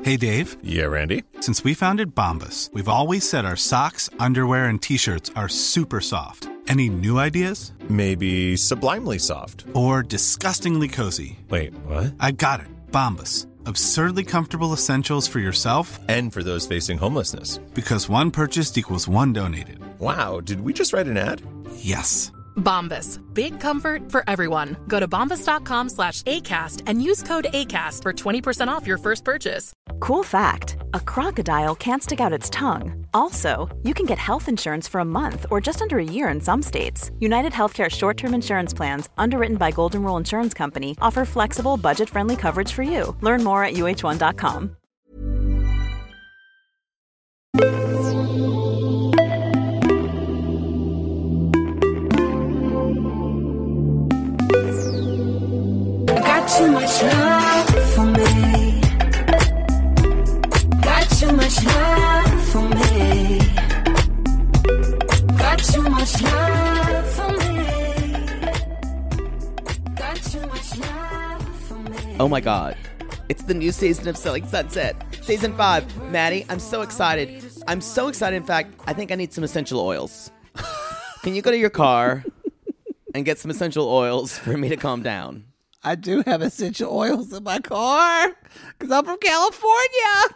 Hey, Dave. Yeah, Randy? Since we founded Bombas, we've always said our socks, underwear, and T-shirts are super soft. Any new ideas? Maybe sublimely soft. Or disgustingly cozy. Wait, what? I got it. Bombas. Absurdly comfortable essentials for yourself and for those facing homelessness. Because one purchased equals one donated. Wow, did we just write an ad? Yes. Bombas. Big comfort for everyone. Go to bombas.com/ACAST and use code ACAST for 20% off your first purchase. Cool fact, a crocodile can't stick out its tongue. Also, you can get health insurance for a month or just under a year in some states. United Healthcare short-term insurance plans, underwritten by Golden Rule Insurance Company, offer flexible, budget-friendly coverage for you. Learn more at uh1.com. Too much love for me. Got too much love for me. Got too much love for me. Got too much love for me. Oh my God. It's the new season of Selling Sunset. Season 5. Maddie, I'm so excited. I'm so excited. In fact, I think I need some essential oils. Can you go to your car and get some essential oils for me to calm down? I do have essential oils in my car because I'm from California.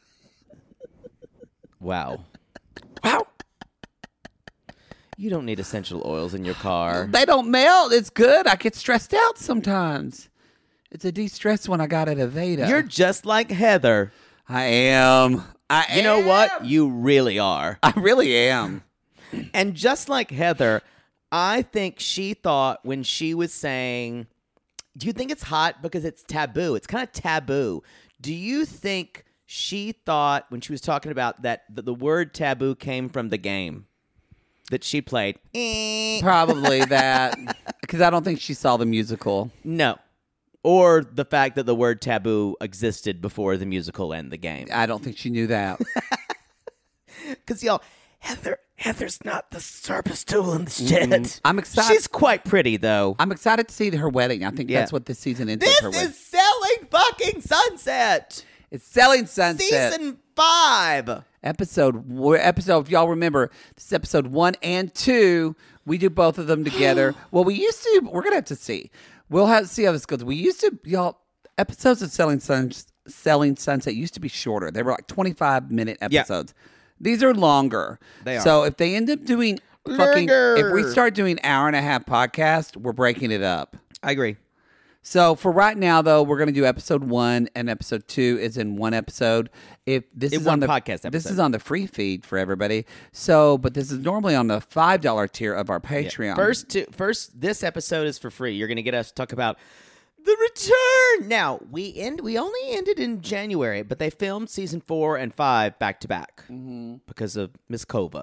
Wow. Wow. You don't need essential oils in your car. They don't melt. It's good. I get stressed out sometimes. It's a de-stress when I got at Aveda. You're just like Heather. I am. You know what? You really are. I really am. And just like Heather, I think she thought when she was saying, do you think it's hot because it's taboo? It's kind of taboo. Do you think she thought when she was talking about that the word taboo came from the game that she played? Probably that. Because I don't think she saw the musical. No. Or the fact that the word taboo existed before the musical and the game. I don't think she knew that. Because, y'all, Heather's not the sharpest tool in the shed. I'm excited. She's quite pretty, though. I'm excited to see her wedding. I think that's what this season ends This with her wedding. is Selling Fucking Sunset. It's Selling Sunset. Season 5. Episode, if y'all remember, this is episode 1 and 2. We do both of them together. Well, we're going to have to see. We'll have to see how this goes. We used to, y'all, episodes of Selling Sunset used to be shorter. They were like 25-minute episodes. Yeah. These are longer. They are. So if they end up doing if we start doing hour-and-a-half podcast, we're breaking it up. I agree. So for right now, though, we're going to do episode 1 and episode 2 is in one episode. This is on the podcast episode. This is on the free feed for everybody. So, but this is normally on the $5 tier of our Patreon. Yeah. First, this episode is for free. You're going to get us to talk about the return. Now, we only ended in January, but they filmed season 4 and 5 back to back because of Miss Kova.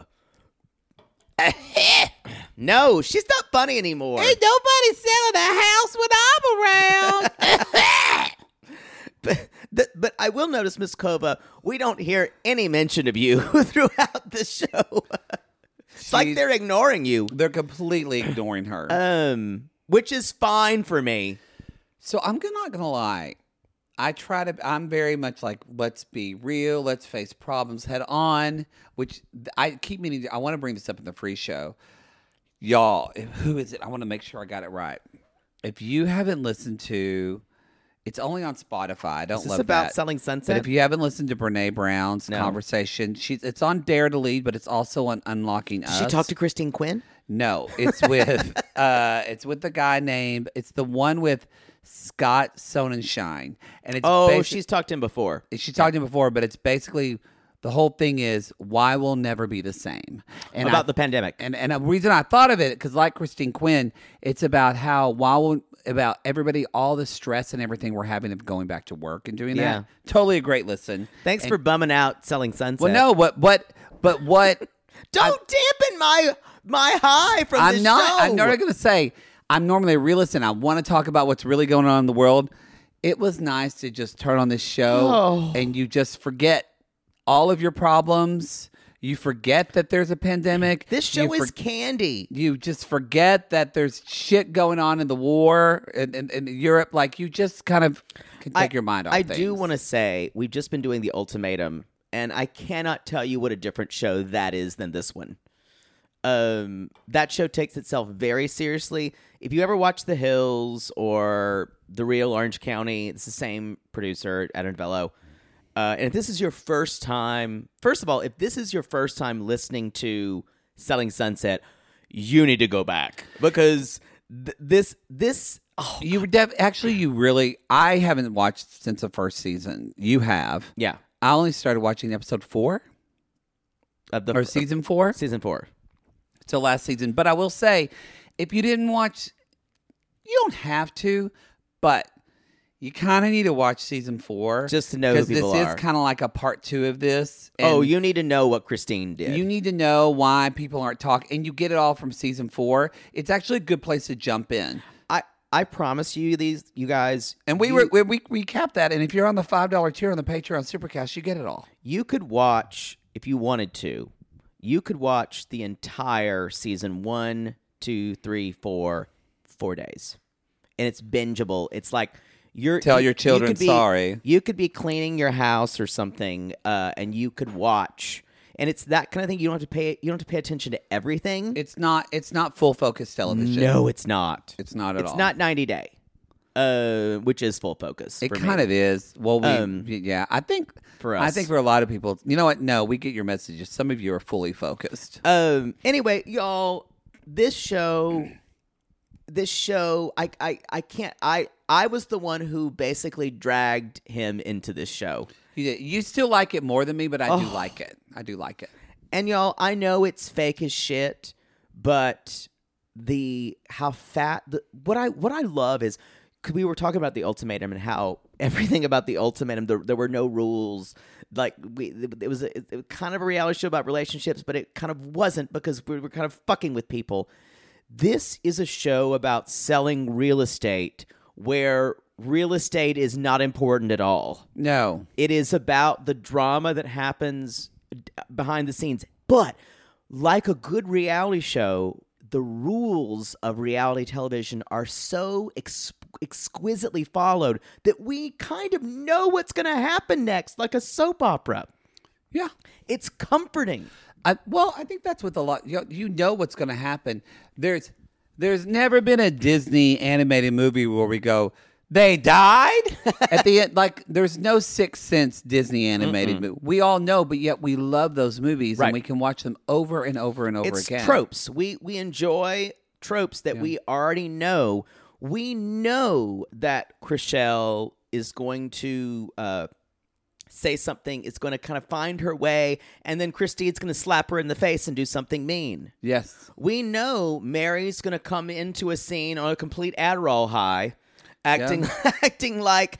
No, she's not funny anymore. Ain't nobody selling a house when I'm around. But I will notice, Miss Kova, we don't hear any mention of you throughout the show. It's like they're ignoring you. They're completely ignoring her. Which is fine for me. So I'm not going to lie. I'm very much like, let's be real. Let's face problems head on, which I keep meaning. I want to bring this up in the free show. Y'all, who is it? I want to make sure I got it right. If you haven't listened to, it's only on Spotify. I don't love that. Is this about Selling Sunset? But if you haven't listened to Brene Brown's conversation, it's on Dare to Lead, but it's also on Unlocking Us. Did she talk to Christine Quinn? No, it's with the guy named. It's the one with Scott Sonnenschein, and it's she's talked to him before. She talked to him before, but it's basically the whole thing is why we'll never be the same. And about the pandemic, and the reason I thought of it because like Christine Quinn, it's about how about everybody, all the stress and everything we're having of going back to work and doing that. Totally a great listen. Thanks for bumming out Selling Sunset. Well, no, but what? Don't dampen my high from the show. I'm not going to say. I'm normally a realist and I want to talk about what's really going on in the world. It was nice to just turn on this show and you just forget all of your problems. You forget that there's a pandemic. This show is candy. You just forget that there's shit going on in the war in Europe. Like, you just kind of can take your mind off I things. do want to say, we've just been doing The Ultimatum, and I cannot tell you what a different show that is than this one. That show takes itself very seriously. If you ever watch The Hills or The Real Orange County, it's the same producer, Adam Novello. And if this is your first time, first of all, if this is your first time listening to Selling Sunset, you need to go back because this. Oh, You actually, you really. I haven't watched since the first season. You have. yeah, I only started watching episode 4 or season 4. Season 4. Till last season. But I will say, if you didn't watch, you don't have to, but you kind of need to watch season 4 Just to know who people this are. is kind of like a part 2 of this. Oh, and you need to know what Christine did. you need to know why people aren't talking, and you get it all from season 4. It's actually a good place to jump in. I promise you, you guys, And we recapped that, and if you're on the $5 tier on the Patreon Supercast, you get it all. you could watch if you wanted to. You could watch the entire season 1, 2, 3, 4 days, and it's bingeable. It's like Tell your children could be, sorry. You could be cleaning your house or something, and you could watch. And it's that kind of thing. You don't have to pay attention to everything. It's not full focus television. No, it's not. It's not at all. It's not 90 Day, which is full focus. It for kind me. of is. Well, yeah, I think For I us. think for a lot of people, you know what? No, we get your messages. Some of you are fully focused. Anyway, y'all, this show, I can't. I was the one who basically dragged him into this show. You still like it more than me, but I do like it. I do like it. And y'all, I know it's fake as shit, but what I love is, cause we were talking about The Ultimatum and how everything about The Ultimatum, there were no rules. Like it was kind of a reality show about relationships, but it kind of wasn't because we were kind of fucking with people. This is a show about selling real estate where real estate is not important at all. No. It is about the drama that happens behind the scenes. But like a good reality show, the rules of reality television are so exquisitely followed that we kind of know what's going to happen next, like a soap opera. Yeah. It's comforting. I think that's with a lot. You know what's going to happen. There's never been a Disney animated movie where we go, they died at the end. Like, there's no Sixth Sense Disney animated movie. We all know, but yet we love those movies, Right. and we can watch them over and over and over It's again. tropes. We enjoy tropes that we already know. We know that Chrishell is going to say something. It's going to kind of find her way, and then Christine's going to slap her in the face and do something mean. Yes. We know Mary's going to come into a scene on a complete Adderall high, acting like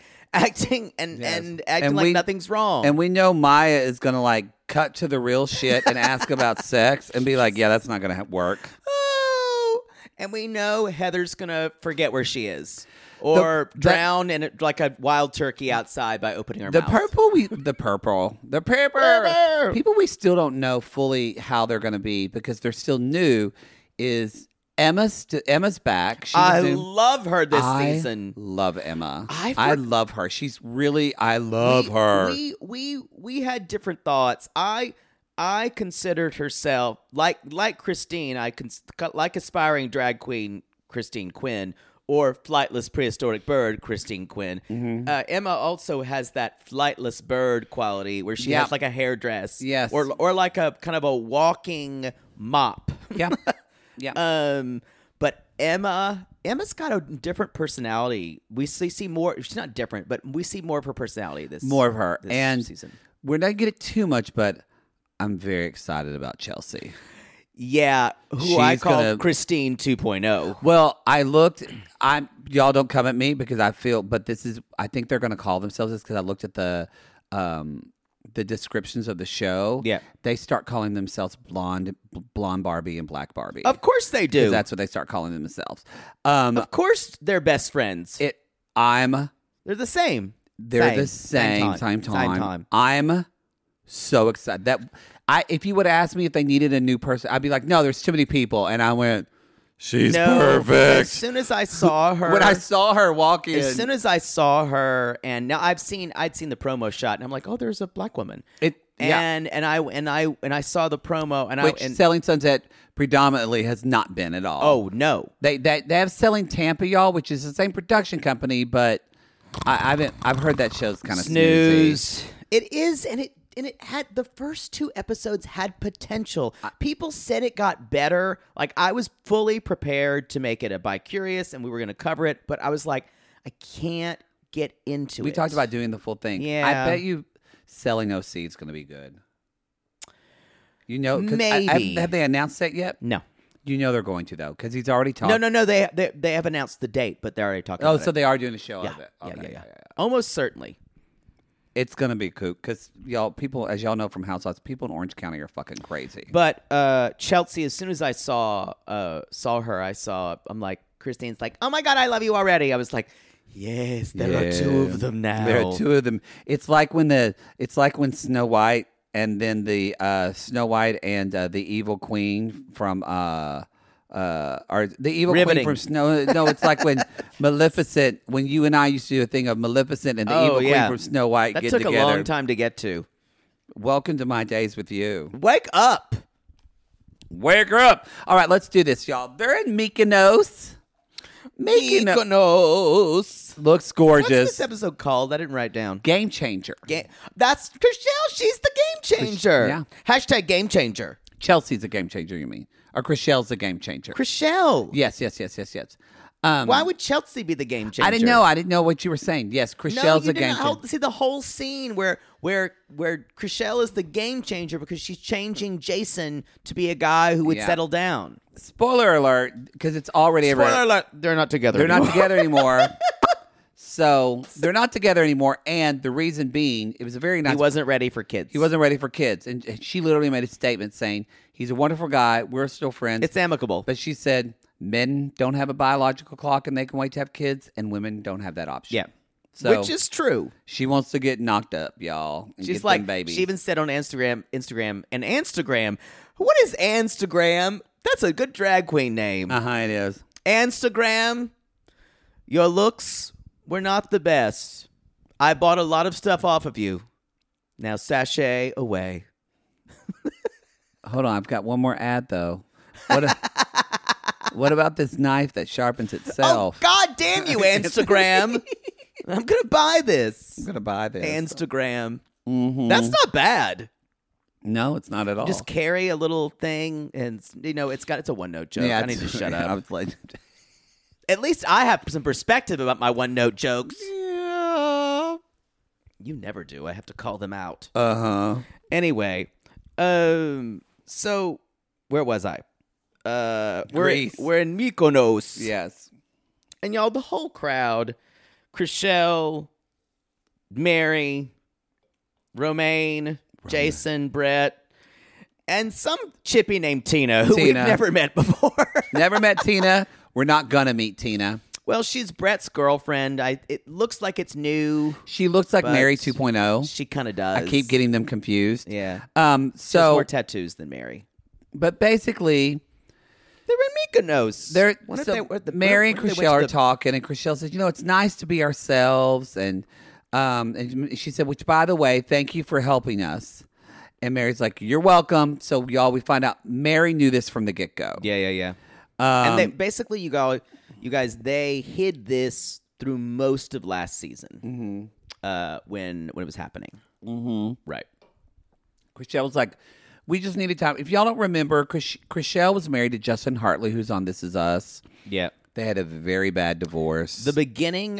nothing's wrong. And we know Maya is going to, like, cut to the real shit and ask about sex and be like, yeah, that's not going to work. Oh, and we know Heather's going to forget where she is. Or drown in it like a wild turkey outside by opening her The mouth. purple. Purple. People we still don't know fully how they're going to be because they're still new. Is Emma's back? She's I new. love her this I season. love Emma. I love her. She's really. I love her. We had different thoughts. I considered herself like Christine. Like aspiring drag queen Christine Quinn. Or flightless prehistoric bird, Christine Quinn. Mm-hmm. Emma also has that flightless bird quality where she has like a hairdress. Yes. Or like a kind of a walking mop. Yeah. Yeah. But Emma's got a different personality. We see more. She's not different, but we see more of her personality this More of her. this And season. we're not get it too much, but I'm very excited about Chelsea. Yeah, who I She's call gonna- Christine 2.0. Well, I looked. Y'all don't come at me because I feel, but this is. I think they're going to call themselves this because I looked at the descriptions of the show. Yeah. They start calling themselves blonde Barbie and black Barbie. Of course they do. That's what they start calling themselves. Of course they're best friends. They're They're the same. the same time. I'm so excited that if you would ask me if they needed a new person, I'd be like, no, there's too many people. And I went, she's perfect. As soon as I saw her, When I saw her walk in, as soon as I saw her, and now I'd seen the promo shot, and I'm like, oh, there's a black woman. And I saw the promo, and Selling Sunset predominantly has not been at all. Oh no, they have Selling Tampa, y'all, which is the same production company, but I've heard that show's kind of snooze. It is, and it had the first 2 episodes had potential. People said it got better. Like I was fully prepared to make it a Bi-Curious, and we were going to cover it, but I was like, I can't get into it. We talked about doing the full thing. Yeah, I bet you Selling OC is going to be good. You know, maybe have they announced that yet? No. You know they're going to though, because he's already talked. No. They have announced the date, but they're already talking. Oh, about so it. they are doing a show Yeah, of it. yeah, Okay, yeah. Almost certainly. It's gonna be cool because people, as y'all know from Housewives, people in Orange County are fucking crazy. But Chelsea, as soon as I saw her, I'm like, Christine's like, oh my God, I love you already. I was like, yes, there are 2 of them now. There are 2 of them. It's like when Snow White and then the Snow White and the evil queen from or the evil Riveting. queen from Snow. No, it's like when Maleficent. When you and I used to do a thing of Maleficent and the evil queen from Snow White that get took together. a long time to get to. Welcome to my days with you. Wake up. Wake her up. All right, let's do this, y'all. They're in Mykonos. Mykonos. Looks gorgeous. What's this episode called? I didn't write down. Game changer. That's Chriselle. She's the game changer. Yeah. Hashtag game changer. Chelsea's a game changer, you mean? Or Chriselle's a game changer? Chriselle. Yes. Why would Chelsea be the game changer? I didn't know. I didn't know what you were saying. Yes, Chriselle's a game changer. See the whole scene where Chriselle is the game changer because she's changing Jason to be a guy who would settle down. Spoiler alert, because it's already Spoiler alert, they're not together. They're anymore. not together anymore. So they're not together anymore, and the reason being, it was a very nice. He wasn't ready for kids. He wasn't ready for kids, and she literally made a statement saying he's a wonderful guy. We're still friends. It's amicable, but she said men don't have a biological clock and they can wait to have kids, and women don't have that option. Yeah. So which is true. She wants to get knocked up, y'all. And She's get like, them babies. she even said on Instagram. What is Instagram? That's a good drag queen name. It is. Instagram, your looks were not the best. I bought a lot of stuff off of you. Now sashay away. Hold on, I've got one more ad though. What about this knife that sharpens itself? Oh, God damn you, Instagram. I'm going to buy this. I'm going to buy this. Instagram. Mm-hmm. That's not bad. No, it's not at all. Just carry a little thing and, it's a one-note joke. I need to shut up. I was like, at least I have some perspective about my one-note jokes. yeah. You never do. I have to call them out. Uh-huh. Anyway, so where was I? Greece. We're in Mykonos. Yes. And y'all, the whole crowd, Chriselle, Mary, Romaine, Jason, Brett, and some chippy named Tina, who we've never met before. Never met Tina. We're not gonna meet Tina. Well, she's Brett's girlfriend. It looks like it's new. She looks like but Mary 2.0. She kind of does. I keep getting them confused. Yeah. So she has more tattoos than Mary. But basically, they're in Mykonos. Mary and Chriselle are talking, and Chriselle says, it's nice to be ourselves. And she said, which, by the way, thank you for helping us. And Mary's like, you're welcome. So, y'all, we find out Mary knew this from the get-go. Yeah. And they, basically, you guys, they hid this through most of last season when it was happening. Mm-hmm. Right. Chriselle was like, we just needed time. If y'all don't remember, Chriselle was married to Justin Hartley, who's on This Is Us. Yeah. They had a very bad divorce. At the end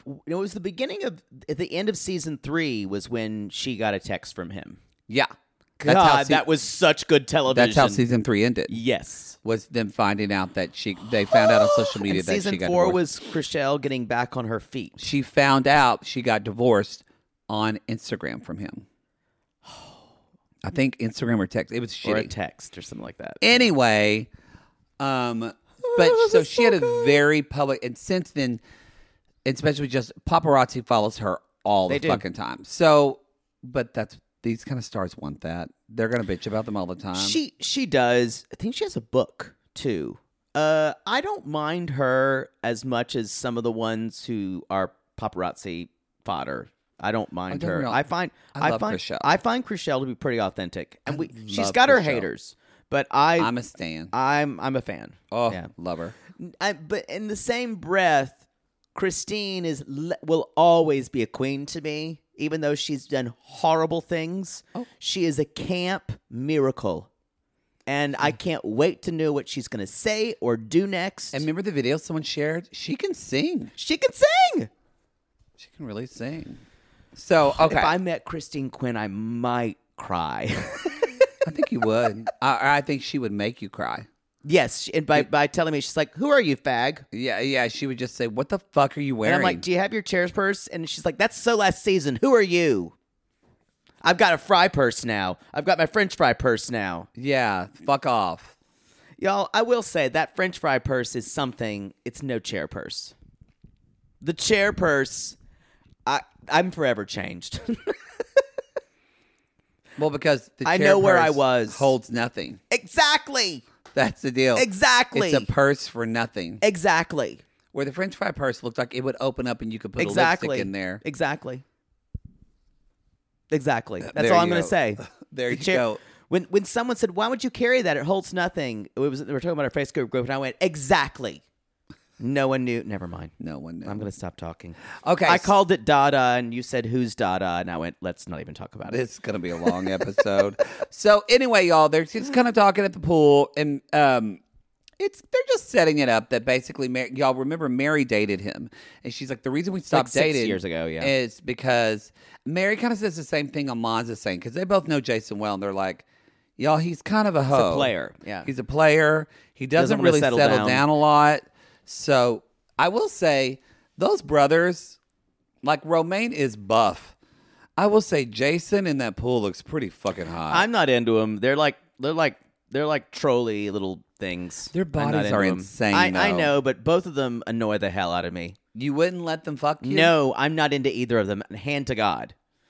of season 3 was when she got a text from him. Yeah. God, that was such good television. That's how season 3 ended. Yes. Was them finding out that they found out on social media and that season she got 4 divorced. was Chriselle getting back on her feet. She found out she got divorced on Instagram from him. I think Instagram or text. It was shitty. Or a text or something like that. Anyway, but so she had a very public, and since then, especially just paparazzi follows her all the fucking time. So, but that's these kind of stars want that. They're gonna bitch about them all the time. She does. I think she has a book too. I don't mind her as much as some of the ones who are paparazzi fodder. I don't mind don't her. know. I find Chrishell. I find Chrishell to be pretty authentic, and she's love got her Chrishell. haters, but I'm a stan. I'm a fan. Oh, yeah. love her. But in the same breath, Christine will always be a queen to me, even though she's done horrible things. Oh. She is a camp miracle. And I can't wait to know what she's going to say or do next. And remember the video someone shared? She can sing. She can sing. She can really sing. So, okay. If I met Christine Quinn, I might cry. I think you would. I think she would make you cry. Yes. And by telling me, she's like, who are you, fag? Yeah. She would just say, what the fuck are you wearing? And I'm like, do you have your chair's purse? And she's like, that's so last season. Who are you? I've got a fry purse now. I've got my French fry purse now. Yeah, fuck off. Y'all, I will say that French fry purse is something. It's no chair purse. The chair purse, I'm forever changed. Well, because the I chair know where purse I was. holds nothing. Exactly. That's the deal. Exactly. It's a purse for nothing. Exactly. Where the French fry purse looked like it would open up and you could put Exactly. a lipstick in there. Exactly. That's There all I'm you going go. to say. There The you chair- go. When someone said, "Why would you carry that? It holds nothing." They were talking about our Facebook group, and I went, "Exactly." No one knew. Never mind. No one knew. I'm going to stop talking. Okay, I called it Dada, and you said, "Who's Dada?" And I went, "Let's not even talk about it." It's going to be a long episode. So anyway, y'all, they're just kind of talking at the pool, and they're just setting it up that basically, y'all remember Mary dated him, and she's like, the reason we stopped 6 dating years ago, yeah, is because Mary kind of says the same thing Amanda's saying because they both know Jason well, and they're like, y'all, he's kind of a hoe. He's a player, yeah. He's a player. He doesn't wanna really settle settle down. a lot. So I will say those brothers, like Romaine is buff. I will say Jason in that pool looks pretty fucking hot. I'm not into them. They're like trolley little things. Their I'm not bodies into are 'em. insane, I though. know, but both of them annoy the hell out of me. You wouldn't let them fuck you? No, I'm not into either of them. Hand to God.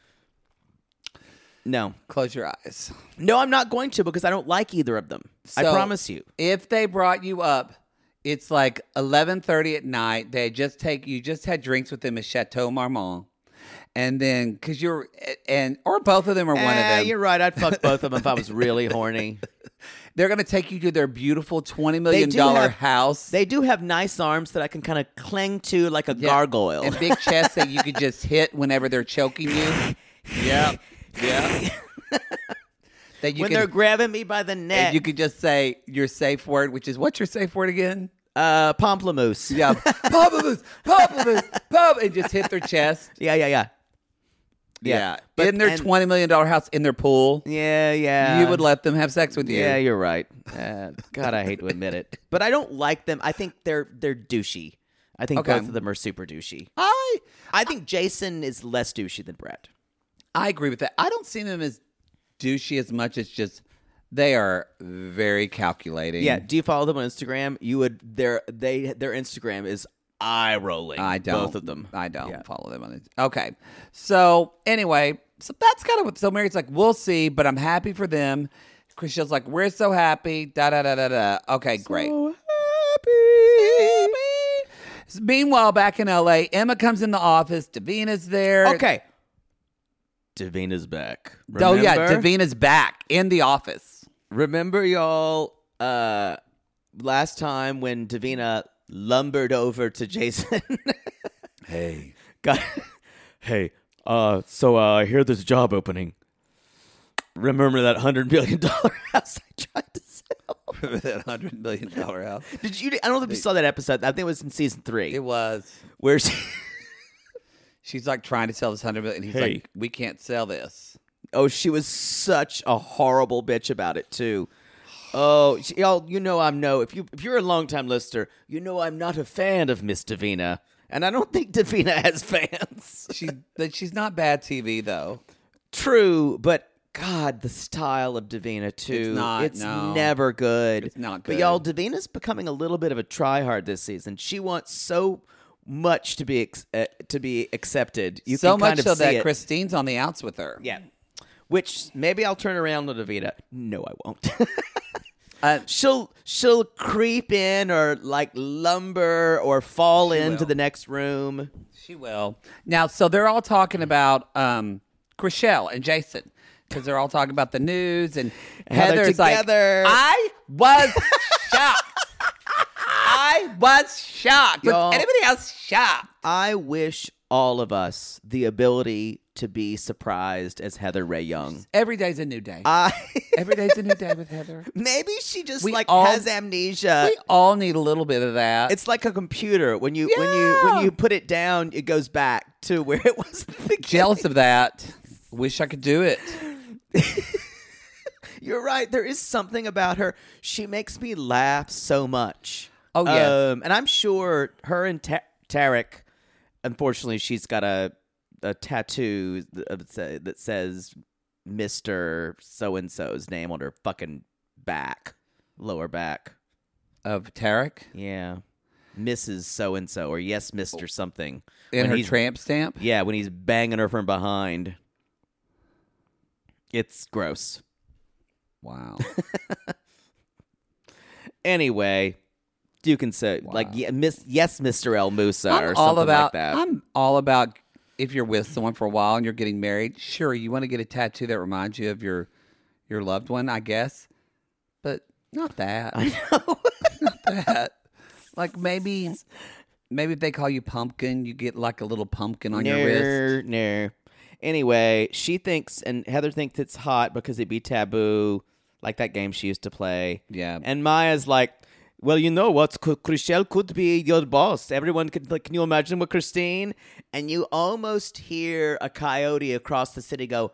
No. Close your eyes. No, I'm not going to because I don't like either of them. I So, promise you. If they brought you up, it's like 11:30 at night. You just had drinks with them at Chateau Marmont. And then, because or both of them or one of them. You're right. I'd fuck both of them if I was really horny. They're going to take you to their beautiful $20 million house. They do have nice arms that I can kind of cling to like a gargoyle. And big chests that you could just hit whenever they're choking you. Yeah. That when they're grabbing me by the neck. And you could just say your safe word, which is, what's your safe word again? Pomplamoose. Yeah. Pomplamoose, and just hit their chest. Yeah. But- in their and- $20 million house, in their pool. Yeah. You would let them have sex with you. Yeah, you're right. God, I hate to admit it, but I don't like them. I think they're douchey. I think Okay. both of them are super douchey. I think Jason is less douchey than Brett. I agree with that. I don't see them as douchey as much as just they are very calculating. Yeah. Do you follow them on Instagram? You would. Their Instagram is eye rolling. I don't. Both of them. I don't Yeah. follow them on it. Okay. So anyway, so that's kind of what. So Mary's like, we'll see, but I'm happy for them. Chrishell's like, we're so happy. Da da da da da. Okay, great. So Happy. Meanwhile, back in LA, Emma comes in the office. Davina's there. Okay. Davina's back. Oh yeah, Remember? Davina's back in the office. Remember, y'all, last time when Davina lumbered over to Jason? Hey. Hey, so I hear there's a job opening. Remember that $100 million house I tried to sell? Remember that $100 million house? Did you? I don't know if you saw that episode. I think it was in season 3. It was. Where she, She's like trying to sell this $100 million. And he's Hey. like, we can't sell this. she was such a horrible bitch about it too. Oh, y'all, you know if you're a longtime listener, you know I'm not a fan of Miss Davina, and I don't think Davina has fans. She's not bad TV though. True, but God, the style of Davina too. It's not, It's no. never good. It's not But good. y'all, Davina's becoming a little bit of a tryhard this season. She wants so much to be accepted. You So can kind much of so see that it. Christine's on the outs with her. Yeah. Which maybe I'll turn around to Davida. No, I won't. She'll creep in or like lumber or fall into will. the next room. She will. Now, so they're all talking about Chriselle and Jason because they're all talking about the news and Heather Heather's together. like, I was shocked. I was shocked. Was Y'all- anybody else shocked? I wish all of us the ability to be surprised as Heather Ray Young. Every day's a new day. I Every day's a new day with Heather. maybe she just We like all- has amnesia. We all need a little bit of that. It's like a computer. When you Yeah. put it down, it goes back to where it was at the beginning. jealous of that. Wish I could do it. You're right. There is something about her. She makes me laugh so much. Oh, yes. And I'm sure her and Tarek, unfortunately, she's got a tattoo that says Mr. So-and-so's name on her fucking back, lower back. Of Tarek Yeah. Mrs. So-and-so or yes, Mr. something. in When her he's- tramp stamp. Yeah, when he's banging her from behind. It's gross. Wow. Anyway, you can say like yes, Mr. El Musa or I'm all something about. like that. I'm all about if you're with someone for a while and you're getting married. Sure, you want to get a tattoo that reminds you of your loved one, I guess, but not that. I know, not that. Like maybe if they call you Pumpkin, you get like a little pumpkin on your wrist. No. Anyway, she thinks and Heather thinks it's hot because it'd be taboo, like that game she used to play. Yeah. And Maya's like, well, you know what? Chriselle could be your boss. Everyone could, like, can you imagine with Christine? And you almost hear a coyote across the city go,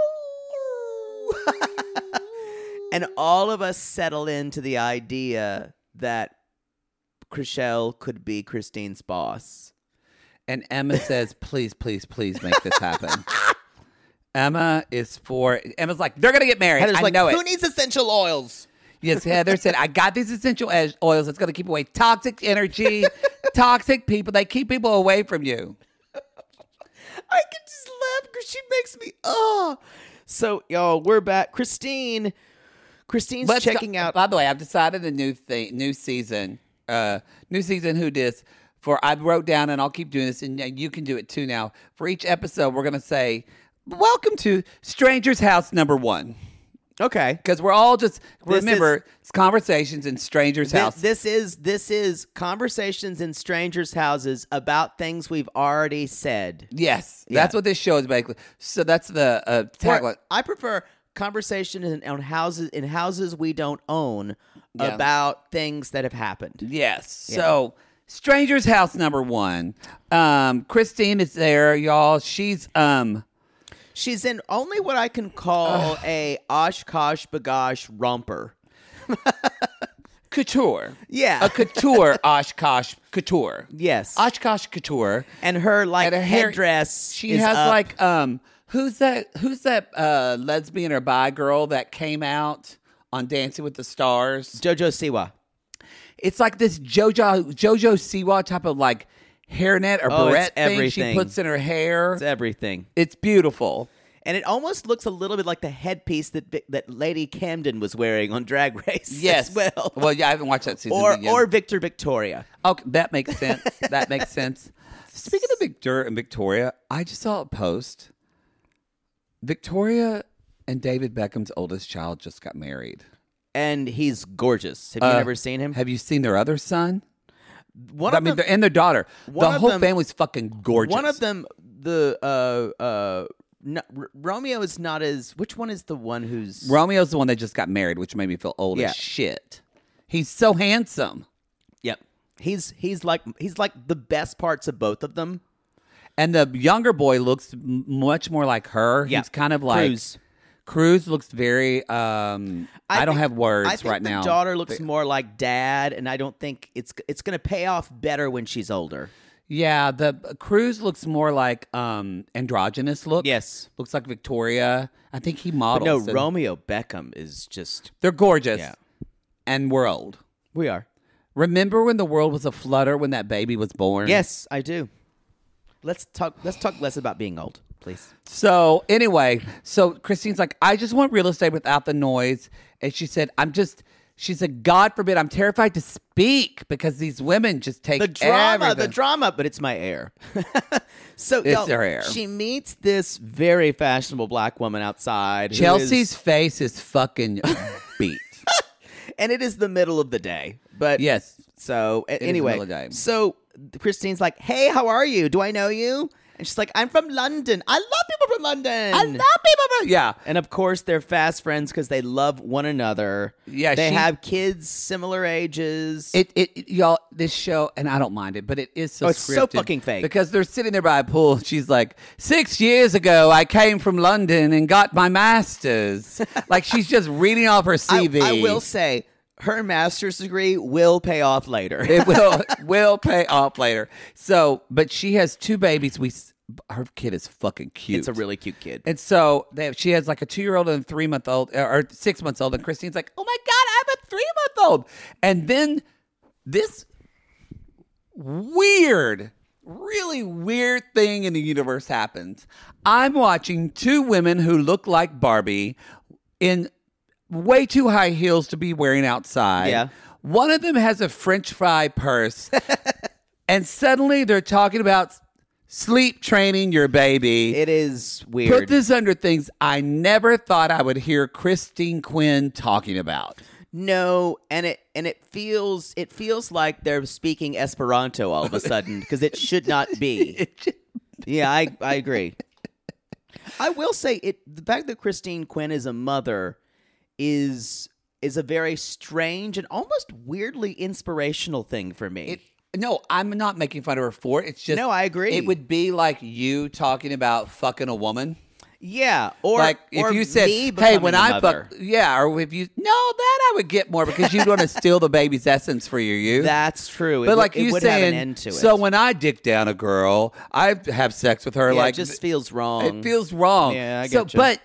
oh. And all of us settle into the idea that Chriselle could be Christine's boss. And Emma says, please, please, please make this happen. Emma's like, they're going to get married. Heather's I like, know it. who needs essential oils? Yes, Heather said, I got these essential oils that's going to keep away toxic energy, toxic people. They keep people away from you. I can just laugh because she makes me, So, y'all, we're back. Christine's checking out. By the way, I've decided a new season. Who dis? I wrote down, and I'll keep doing this, and you can do it too now. For each episode, we're going to say, welcome to Stranger's House number 1. Okay. Because we're all just, This remember, it's conversations in Stranger's House. This is conversations in strangers' houses about things we've already said. Yes, Yeah. that's what this show is basically. So that's the tagline. Or I prefer conversation in houses we don't own Yeah. about things that have happened. Yes. So, Stranger's House number 1. Christine is there, y'all. She's She's in only what I can call a Oshkosh Bagosh romper. couture. Yeah. A couture, Oshkosh couture. Yes. Oshkosh couture. And her like And her hair- headdress. She is has up. like who's that lesbian or bi girl that came out on Dancing with the Stars? JoJo Siwa. It's like this Jojo Siwa type of like hairnet or Oh, it's barrette thing she everything. puts in her hair. It's everything. It's beautiful. And it almost looks a little bit like the headpiece that Lady Camden was wearing on Drag Race. Yes. As well. Well, yeah, I haven't watched that season. or but yeah. or Victor Victoria. Okay, that makes sense. That makes sense. Speaking of Victor and Victoria, I just saw a post. Victoria and David Beckham's oldest child just got married. And he's gorgeous. Have you never seen him? Have you seen their other son? One of them, and their daughter. one The of whole them- family's fucking gorgeous. One of them, Romeo is not as. Which one is the one who's? Romeo's the one that just got married, which made me feel old Yeah. as shit. He's so handsome. Yep. He's like the best parts of both of them. And the younger boy looks much more like her. Yeah. He's kind of like Cruz looks very I don't think- have words I think right now. The daughter looks more like dad, and I don't think it's going to pay off better when she's older. Yeah, the Cruz looks more like androgynous look. Yes. Looks like Victoria. I think he But models. no, and Romeo Beckham is just. they're gorgeous. Yeah. And we're old. We are. Remember when the world was a flutter when that baby was born? Yes, I do. Let's talk less about being old. Please. So anyway, so Christine's like, I just want real estate without the noise. And she said, she said, God forbid, I'm terrified to speak because these women just take the drama, but it's my air. So It's her air. She meets this very fashionable black woman outside. who Chelsea's is- face is fucking beat. and it is the middle of the day. But Yes. So is the anyway, middle of the day. so Christine's like, "Hey, how are you? Do I know you?" And she's like, "I'm from London. I love people from London. Yeah. And of course, they're fast friends because they love one another. Yeah, they she- have kids similar ages. Y'all, this show, and I don't mind it, but it is so it's scripted. so fucking fake. Because they're sitting there by a pool. And she's like, 6 years ago, I came from London and got my master's. Like, she's just reading off her CV. I will say, her master's degree will pay off later. It will pay off later. So, but she has 2 babies. Her kid is fucking cute. It's a really cute kid. And so she has like a 2-year-old and a 3-month-old, or 6 months old. And Christine's like, oh my God, I have a 3-month-old. And then this really weird thing in the universe happens. I'm watching 2 women who look like Barbie in way too high heels to be wearing outside. Yeah. One of them has a French fry purse. And suddenly they're talking about sleep training your baby. It is weird. Put this under things I never thought I would hear Christine Quinn talking about. No, and it feels like they're speaking Esperanto all of a sudden because it should not be. Yeah, I agree. I will say the fact that Christine Quinn is a mother is a very strange and almost weirdly inspirational thing for me. No, I'm not making fun of her for it. It's just No, I agree. It would be like you talking about fucking a woman. Yeah, or Like if or you said, me "Hey, becoming when a I mother. fuck," yeah, or if you that I would get more because you'd want to steal the baby's essence for your youth. That's true. But it like would, you it would saying, have an end to it. so when I dick down a girl, I have sex with her. Yeah, like it just feels wrong. It feels wrong. Yeah, I so, get you. but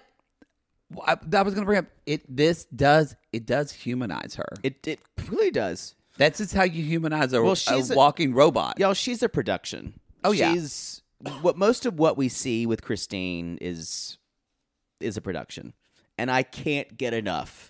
I was going to bring up it. This does humanize her. It really does. That's just how you humanize a she's a- walking robot. Y'all, she's a production. Oh, yeah. She's most of what we see with Christine is a production, and I can't get enough.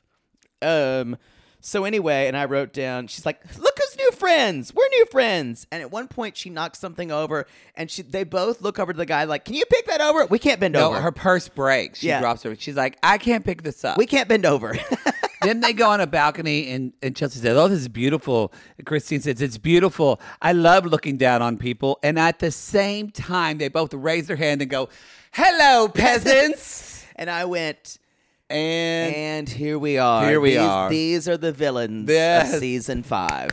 So anyway, and I wrote down, she's like, "Look who's new friends. We're new friends." And at one point, she knocks something over, and they both look over to the guy like, "Can you pick that over? We can't bend No, over. her purse breaks. She Yeah. drops her. She's like, I can't pick this up. We can't bend over." Then they go on a balcony, and Chelsea says, "Oh, this is beautiful." Christine says, "It's beautiful. I love looking down on people." And at the same time, they both raise their hand and go, "Hello, peasants." And I went, and and here we are. Here we are. These are the villains Yes. of season 5.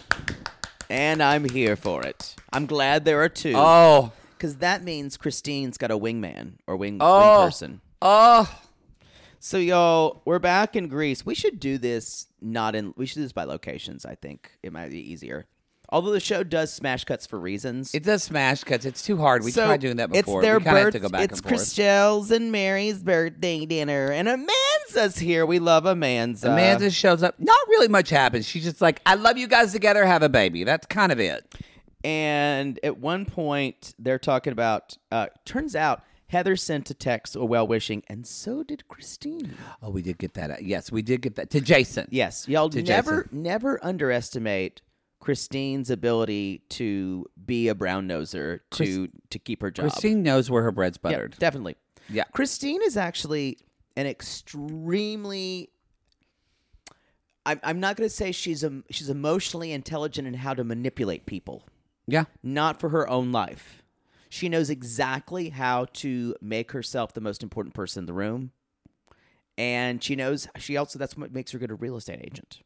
And I'm here for it. I'm glad there are 2. oh, Because that means Christine's got a wingman or wing person. oh, So, y'all, we're back in Greece. We should do this we should do this by locations, I think. It might be easier. Although the show does smash cuts for reasons. it does smash cuts. It's too hard. We So, tried doing that before. It's their we kind of have birth- to go back It's and forth. Christelle's and Mary's birthday dinner. And Amanda's here. We love Amanda. Amanda shows up. Not really much happens. She's just like, I love you guys together. Have a baby. That's kind of it. And at one point, they're talking about, turns out, Heather sent a text, a well-wishing, and so did Christine. Oh, we did get that. Yes, we did get that. To Jason. Yes, y'all To never underestimate Christine's ability to be a brown noser to keep her job. Christine knows where her bread's Yeah, buttered. definitely. Yeah. Christine is actually an extremely. I'm not going to say she's emotionally intelligent in how to manipulate people. Yeah. Not for her own life. She knows exactly how to make herself the most important person in the room. And that's what makes her good a real estate agent.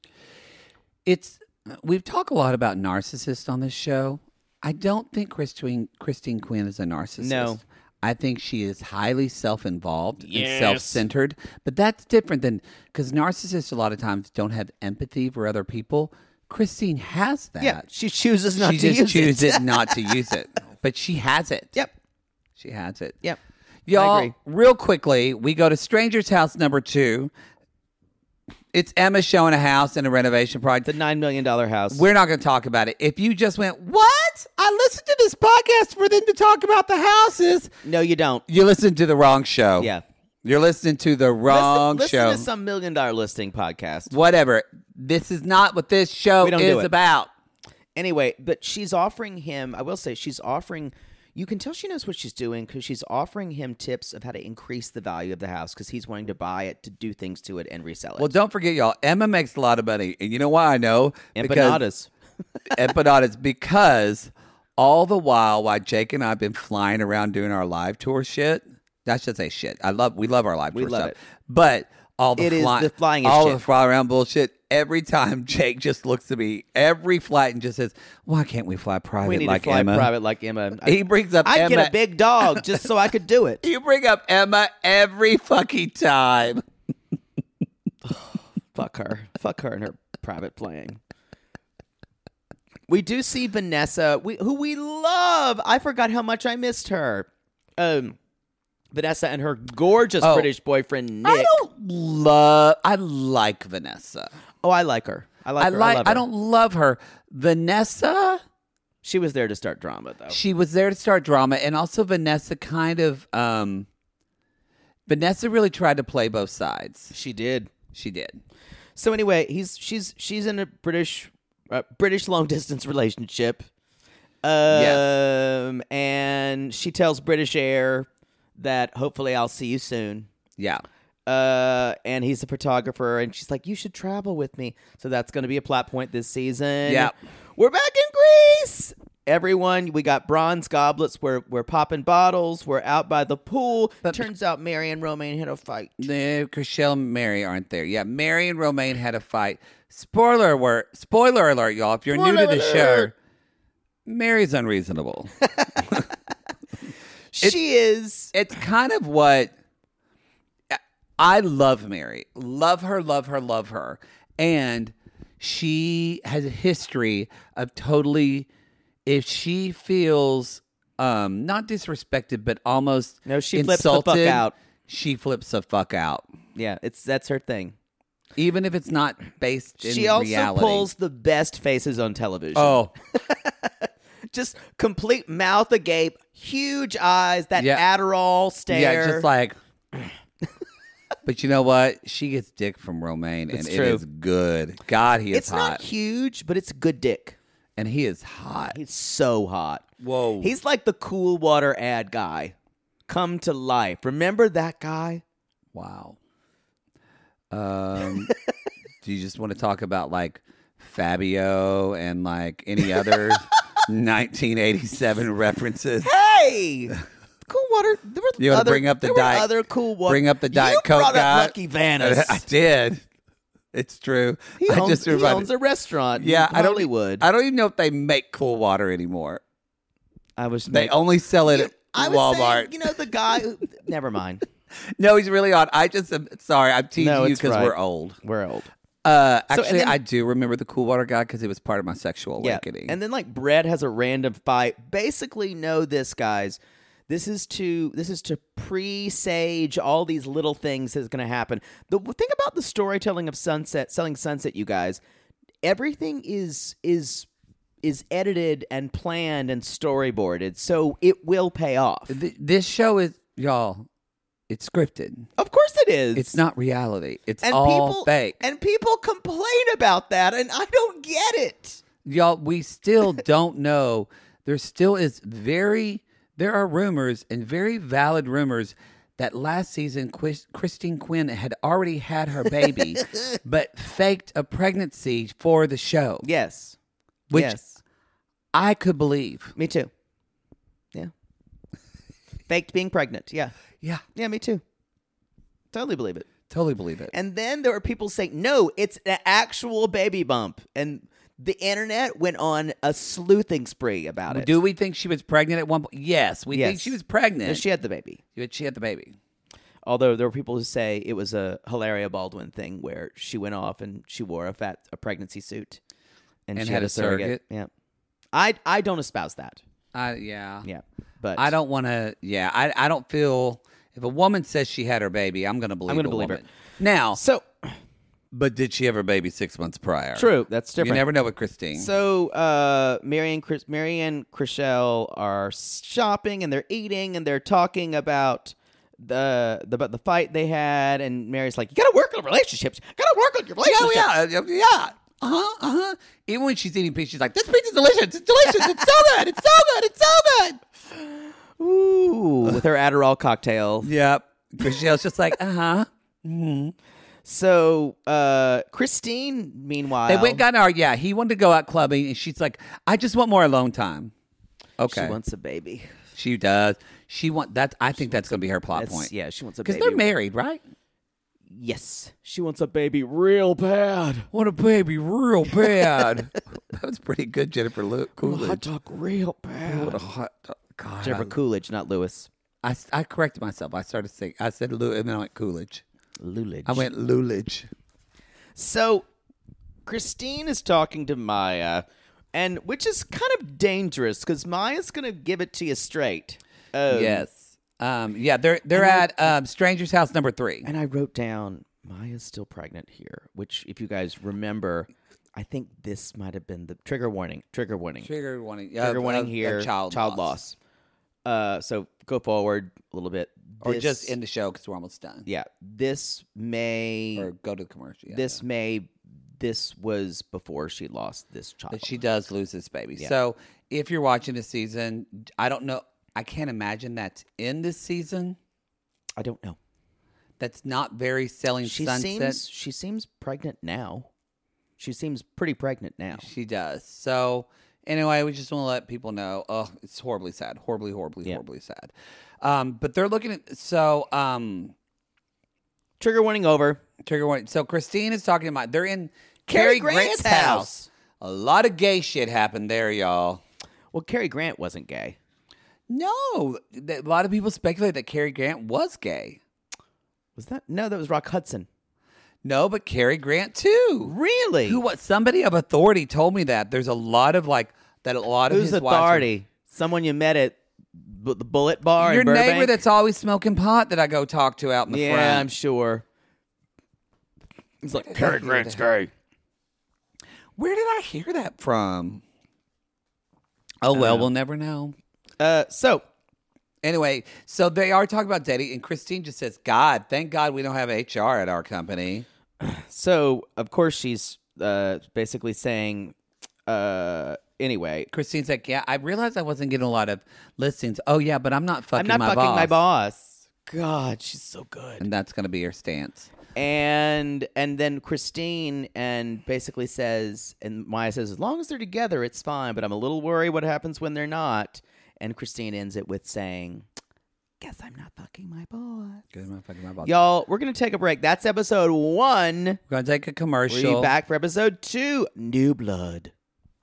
We've talked a lot about narcissists on this show. I don't think Christine Quinn is a narcissist. No. I think she is highly self-involved and self-centered. But that's different than, because narcissists a lot of times don't have empathy for other people. Christine has that. Yeah, she chooses not She to just use chooses not to use it. But she has it. Yep. She has it. Yep. I Y'all, agree. real quickly, we go to Stranger's House number 2. It's Emma showing a house in a renovation project. The $9 million house. We're not going to talk about it. If you just went, what? What? I listened to this podcast for them to talk about the houses. No, you don't. You listened to the wrong show. Yeah. You're listening to the wrong listen show. to some $1 million listing podcast. Whatever. This is not what this show We don't do is it. about. Anyway, but she's offering him, I will say, you can tell she knows what she's doing because she's offering him tips of how to increase the value of the house because he's wanting to buy it, to do things to it, and resell it. Well, don't forget, y'all, Emma makes a lot of money. And you know why I know? Empanadas. Empanadas, because all the while Jake and I have been flying around doing our live tour shit, I should say shit. We love our live We tour love stuff. it. But all the It is- the flying is all shit. the fly around bullshit. Every time Jake just looks at me, every flight, and just says, "Why can't we fly private We need like to fly Emma?" private like Emma. He brings up I'd Emma. get a big dog just so I could do it. You bring up Emma every fucking time. Fuck her. Fuck her and her private playing. We do see Vanessa, who we love. I forgot how much I missed her. Vanessa and her gorgeous Oh. British boyfriend Nick. I like Vanessa. Oh, I like her. I like her. I love her. I don't love her. Vanessa, She was there to start drama, though. she was there to start drama, and also Vanessa kind of Vanessa really tried to play both sides. She did. She did. So anyway, she's in a British long distance relationship. Yes. And she tells British Air that hopefully I'll see you soon. Yeah. And he's a photographer, and she's like, you should travel with me. So that's going to be a plot point this season. Yeah. We're back in Greece. Everyone, we got bronze goblets. We're popping bottles. We're out by the pool. Turns out Mary and Romaine had a fight. Chriselle and Mary aren't there. Yeah, Mary and Romaine had a fight. Spoiler alert, y'all. If you're new to the show, Mary's unreasonable. She is. It's kind of what I love Mary. Love her. And she has a history of totally, if she feels not disrespected, but almost No, she insulted, flips the fuck out. She flips the fuck out. Yeah, that's her thing. Even if it's not based in She also reality. pulls the best faces on television. Oh, Just complete mouth agape, huge eyes, that Yeah. Adderall stare. yeah, just like. But you know what? She gets dick from Romaine, It's and true. it is good. God, he is it's hot. not huge, but it's good dick. And he is hot. He's so hot. Whoa. He's like the Cool Water ad guy. Come to life. Remember that guy? Wow. Do you just want to talk about like Fabio and like any other 1987 references? Hey! Cool Water. There were You wanna other, bring up the there Diet- were other Cool Water. bring up the Diet you Coke brought guy? Up Lucky Vanis. I did. It's true. He I owns, just he reminded- owns a restaurant Yeah, in I don't. Hollywood. I don't even know if they make cool water anymore. I was They only sell it at I was Walmart. saying, the guy who... Never mind. No, he's really odd. I just am sorry. I'm teasing No, you it's because right. we're old. We're old. Actually, and then- I do remember the Cool Water guy because it was part of my sexual Yeah. awakening. And then like Brett has a random fight. Basically, know this, guys. This is to presage all these little things that's going to happen. The thing about the storytelling of selling Sunset, you guys, everything is edited and planned and storyboarded, so it will pay off. This show is, y'all, it's scripted. Of course, it is. It's not reality. It's and all people fake. and people complain about that, and I don't get it. Y'all, we still don't know. There are rumors and very valid rumors that last season Christine Quinn had already had her baby, but faked a pregnancy for the show. Yes, Which yes, I could believe. me too. Yeah, faked being pregnant. Yeah, Yeah, yeah, me too. Totally believe it. totally believe it. And then there were people saying, no, it's an actual baby bump. And the internet went on a sleuthing spree about it. Do we think she was pregnant at one point? Yes, we think Yes. she was pregnant. No, she had the baby. She had the baby. Although there were people who say it was a Hilaria Baldwin thing where she went off and she wore a pregnancy suit. And she had a surrogate. Yeah. I don't espouse that. Yeah. Yeah. But I don't want to. Yeah, I don't feel. If a woman says she had her baby, I'm going to believe. I'm gonna a believe her. woman. Now, So But did she have her baby 6 months prior? True, that's different. You never know with Christine. So Mary and Chriselle are shopping and they're eating and they're talking about the fight they had, and Mary's like, "You gotta work on relationships. You gotta work on your relationships." yeah. Even when she's eating pizza, she's like, "This pizza's delicious. It's delicious. It's so good. It's so good. It's so good." Ooh, with her Adderall cocktail. Yep. Chriselle's just like, So Christine, meanwhile, They went and got out. Yeah, he wanted to go out clubbing, and she's like, "I just want more alone time." Okay, she wants a baby. She does. I think that's going to be her plot point. Yeah, she wants a Because baby. they're married, right? Yes, she wants a baby real bad. Want a baby real bad. That was pretty good, Jennifer Coolidge. Hot dog real bad. What a hot dog. God, Jennifer Coolidge, not Lewis. I corrected myself. I started saying, I said Lewis, and then I went Coolidge. Lulich. I went Lulich. So Christine is talking to Maya, and which is kind of dangerous because Maya's going to give it to you straight. Yes. Yeah, they're at Stranger's House number 3. And I wrote down, Maya's still pregnant here, which, if you guys remember, I think this might have been the trigger warning. Trigger warning. Trigger warning. Trigger warning here. Child loss. So go forward a little bit. Or just end the show because we're almost done. Yeah. This may. Or go to the commercial. Yeah, This was before she lost this child. But she does lose this baby. Yeah. So if you're watching this season, I don't know. I can't imagine that's in this season. I don't know. That's not very selling Sunset. She seems pregnant now. She seems pretty pregnant now. She does. So anyway, we just want to let people know. Oh, it's horribly sad. Horribly sad. But they're looking at Trigger warning over. Trigger warning. So Christine is talking about they're in Cary Grant's house. A lot of gay shit happened there, y'all. Well, Cary Grant wasn't gay. No, a lot of people speculate that Cary Grant was gay. Was that? No, that was Rock Hudson. No, but Cary Grant too. Really? Somebody of authority told me that. There's a lot of Who's his authority? Someone you met at the Bullet Bar Your in Burbank? neighbor that's always smoking pot that I go talk to out in the front. Yeah, I'm sure. He's like, Cary Grant's gay. Where did I hear that from? Oh, well, we'll never know. So Anyway, so they are talking about dating, and Christine just says, God, thank God we don't have HR at our company. So, of course, she's basically saying, anyway. Christine's like, yeah, I realized I wasn't getting a lot of listings. Oh, yeah, but I'm not fucking my boss. my boss. God, she's so good. And that's going to be her stance. And then Christine basically says, and Maya says, as long as they're together, it's fine, but I'm a little worried what happens when they're not. And Christine ends it with saying, guess I'm not fucking my boss. Good, I'm not fucking my boss. Y'all, we're going to take a break. That's episode 1. We're going to take a commercial. We'll be back for episode 2, New Blood.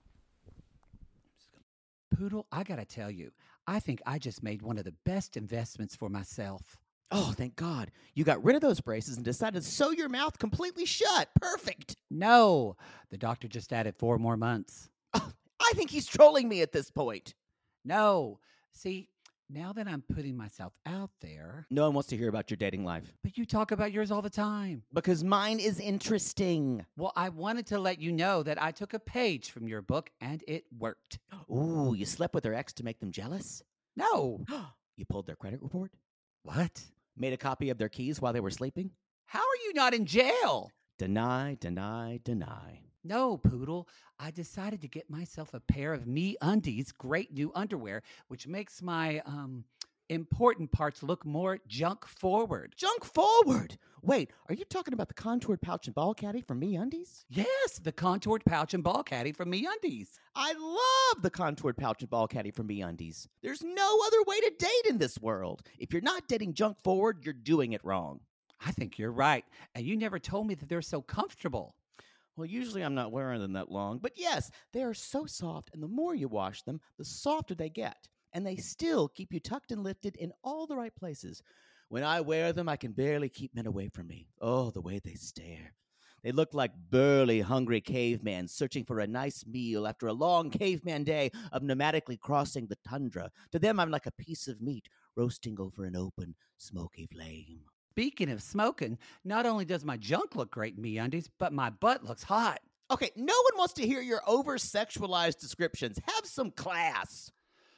Poodle, I got to tell you, I think I just made one of the best investments for myself. Oh, thank God. You got rid of those braces and decided to sew your mouth completely shut. Perfect. No, the doctor just added 4 more months. Oh, I think he's trolling me at this point. No. See, now that I'm putting myself out there. No one wants to hear about your dating life. But you talk about yours all the time. Because mine is interesting. Well, I wanted to let you know that I took a page from your book and it worked. Ooh, you slept with their ex to make them jealous? No. You pulled their credit report? What? Made a copy of their keys while they were sleeping? How are you not in jail? Deny, deny, deny. No, Poodle. I decided to get myself a pair of MeUndies great new underwear, which makes my important parts look more junk forward. Junk forward? Wait, are you talking about the contoured pouch and ball caddy from MeUndies? Yes, the contoured pouch and ball caddy from MeUndies. I love the contoured pouch and ball caddy from MeUndies. There's no other way to date in this world. If you're not dating junk forward, you're doing it wrong. I think you're right. And you never told me that they're so comfortable. Well, usually I'm not wearing them that long, but yes, they are so soft, and the more you wash them, the softer they get. And they still keep you tucked and lifted in all the right places. When I wear them, I can barely keep men away from me. Oh, the way they stare. They look like burly, hungry cavemen searching for a nice meal after a long caveman day of nomadically crossing the tundra. To them, I'm like a piece of meat roasting over an open, smoky flame. Speaking of smoking, not only does my junk look great in MeUndies, but my butt looks hot. Okay, no one wants to hear your over-sexualized descriptions. Have some class.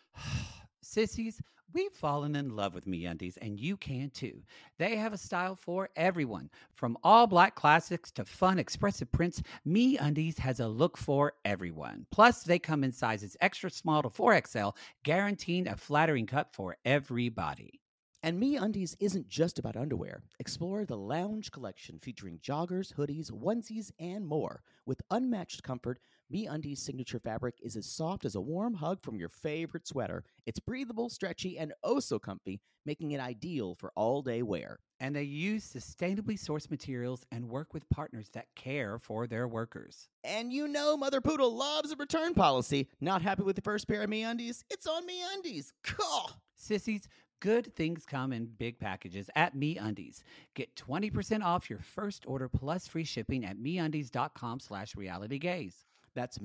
Sissies, we've fallen in love with MeUndies, and you can too. They have a style for everyone. From all black classics to fun, expressive prints, MeUndies has a look for everyone. Plus, they come in sizes extra small to 4XL, guaranteeing a flattering cut for everybody. And MeUndies isn't just about underwear. Explore the Lounge collection featuring joggers, hoodies, onesies, and more. With unmatched comfort, MeUndies' signature fabric is as soft as a warm hug from your favorite sweater. It's breathable, stretchy, and oh so comfy, making it ideal for all-day wear. And they use sustainably sourced materials and work with partners that care for their workers. And you know Mother Poodle loves a return policy. Not happy with the first pair of MeUndies? It's on MeUndies. Cool. Sissies, good things come in big packages at MeUndies. Get 20% off your first order plus free shipping at MeUndies.com/realitygaze. That's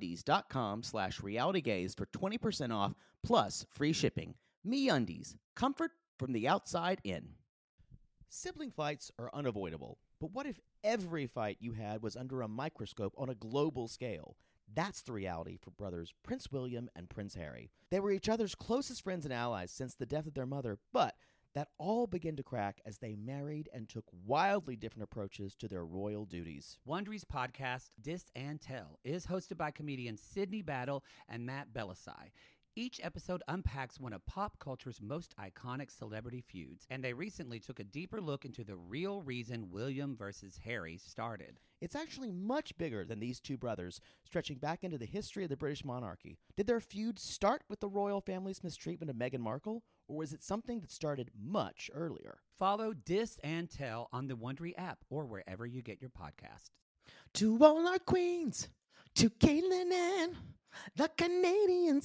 MeUndies.com/realitygaze for 20% off plus free shipping. MeUndies, comfort from the outside in. Sibling fights are unavoidable, but what if every fight you had was under a microscope on a global scale? That's the reality for brothers Prince William and Prince Harry. They were each other's closest friends and allies since the death of their mother, but that all began to crack as they married and took wildly different approaches to their royal duties. Wondery's podcast, Dis and Tell, is hosted by comedians Sydney Battle and Matt Belisai. Each episode unpacks one of pop culture's most iconic celebrity feuds, and they recently took a deeper look into the real reason William versus Harry started. It's actually much bigger than these two brothers, stretching back into the history of the British monarchy. Did their feud start with the royal family's mistreatment of Meghan Markle, or was it something that started much earlier? Follow Dis and Tell on the Wondery app or wherever you get your podcasts. To all our queens, to Caitlin and the Canadian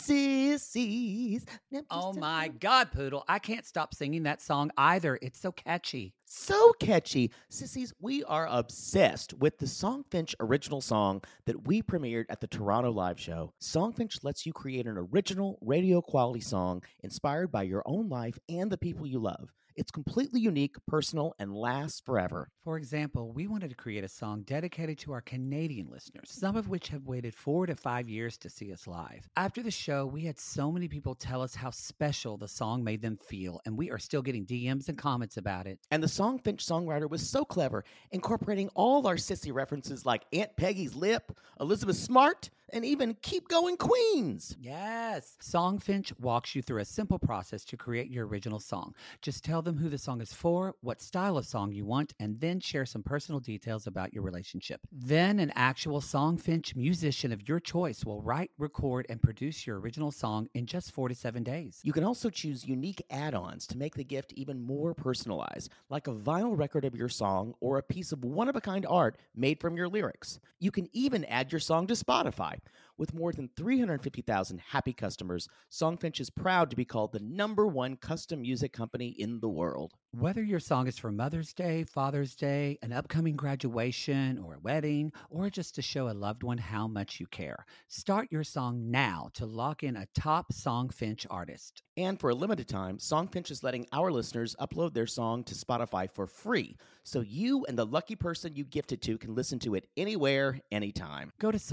sissies. Oh my God, Poodle, I can't stop singing that song either. It's so catchy. So catchy. Sissies, we are obsessed with the Songfinch original song that we premiered at the Toronto Live Show. Songfinch lets you create an original radio quality song inspired by your own life and the people you love. It's completely unique, personal, and lasts forever. For example, we wanted to create a song dedicated to our Canadian listeners, some of which have waited 4 to 5 years to see us live. After the show, we had so many people tell us how special the song made them feel, and we are still getting DMs and comments about it. And the Songfinch songwriter was so clever, incorporating all our sissy references like Aunt Peggy's Lip, Elizabeth Smart, and even Keep Going Queens. Yes. Songfinch walks you through a simple process to create your original song. Just tell them who the song is for, what style of song you want, and then share some personal details about your relationship. Then an actual Songfinch musician of your choice will write, record, and produce your original song in just 4 to 7 days. You can also choose unique add-ons to make the gift even more personalized, like a vinyl record of your song or a piece of one-of-a-kind art made from your lyrics. You can even add your song to Spotify. With more than 350,000 happy customers, Songfinch is proud to be called the #1 custom music company in the world. Whether your song is for Mother's Day, Father's Day, an upcoming graduation, or a wedding, or just to show a loved one how much you care, start your song now to lock in a top Songfinch artist. And for a limited time, Songfinch is letting our listeners upload their song to Spotify for free, so you and the lucky person you gift it to can listen to it anywhere, anytime. Go to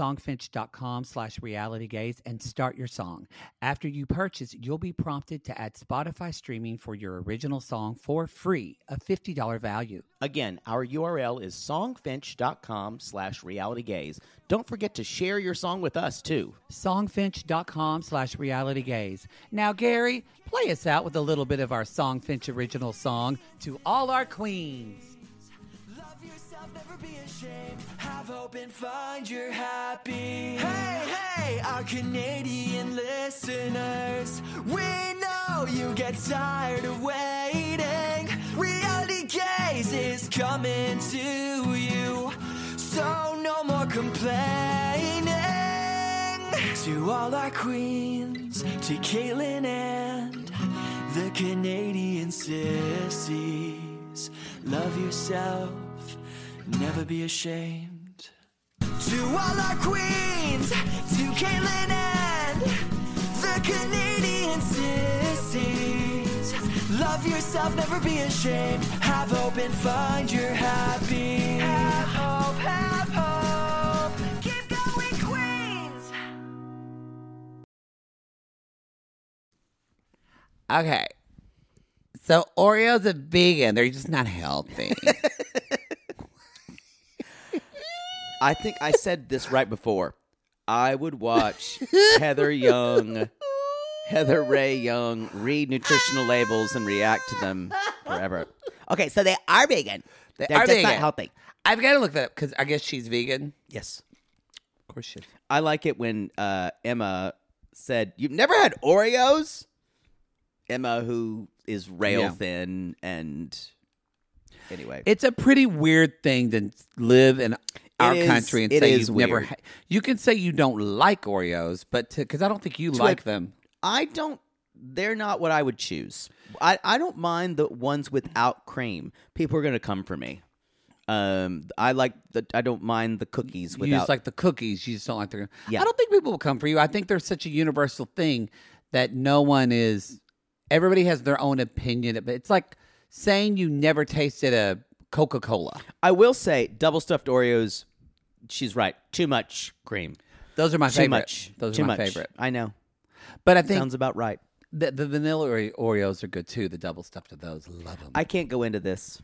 songfinch.com/realitygaze and start your song. After you purchase, you'll be prompted to add Spotify streaming for your original song for free, a $50 value. Again, our URL is songfinch.com/realitygaze. Don't forget to share your song with us, too. Songfinch.com/realitygaze. Now, Gary, play us out with a little bit of our Songfinch original song, To All Our Queens. Love yourself, never be ashamed. Have hope and find your happy. Hey, hey, our Canadian listeners. We know you get tired of waiting. Reality Gaze is coming to you. So no more complaining. To all our queens, to Caitlin and the Canadian sissies. Love yourself, never be ashamed. To all our queens, to Caitlin and the Canadian sissies. Love yourself, never be ashamed. Have hope and find your happy. Have hope, have hope. Keep going, Queens. Okay. So Oreos are vegan. They're just not healthy. I think I said this right before. I would watch Heather Ray Young read nutritional labels and react to them forever. Okay, so they are vegan. They're are just not vegan. healthy. I've got to look that up because I guess she's vegan. Yes. Of course she is. I like it when Emma said, "You've never had Oreos?" Emma, who is rail Yeah. thin, and anyway. It's a pretty weird thing to live in our is- country and it say is you've never weird. you can say you don't like Oreos, but because I don't think you like them. They're not what I would choose. I don't mind the ones without cream. People are going to come for me. I don't mind the cookies You without. just like the cookies. You just don't like the. Yeah. I don't think people will come for you. I think there's such a universal thing that no one is. Everybody has their own opinion. But it's like saying you never tasted a Coca-Cola. I will say, double stuffed Oreos. She's right. Too much cream. Those are my Too favorite. much. Those Too are my much. favorite. I know. But I think Sounds about right. the vanilla Oreos are good too. The double stuffed of those, love them. I can't go into this.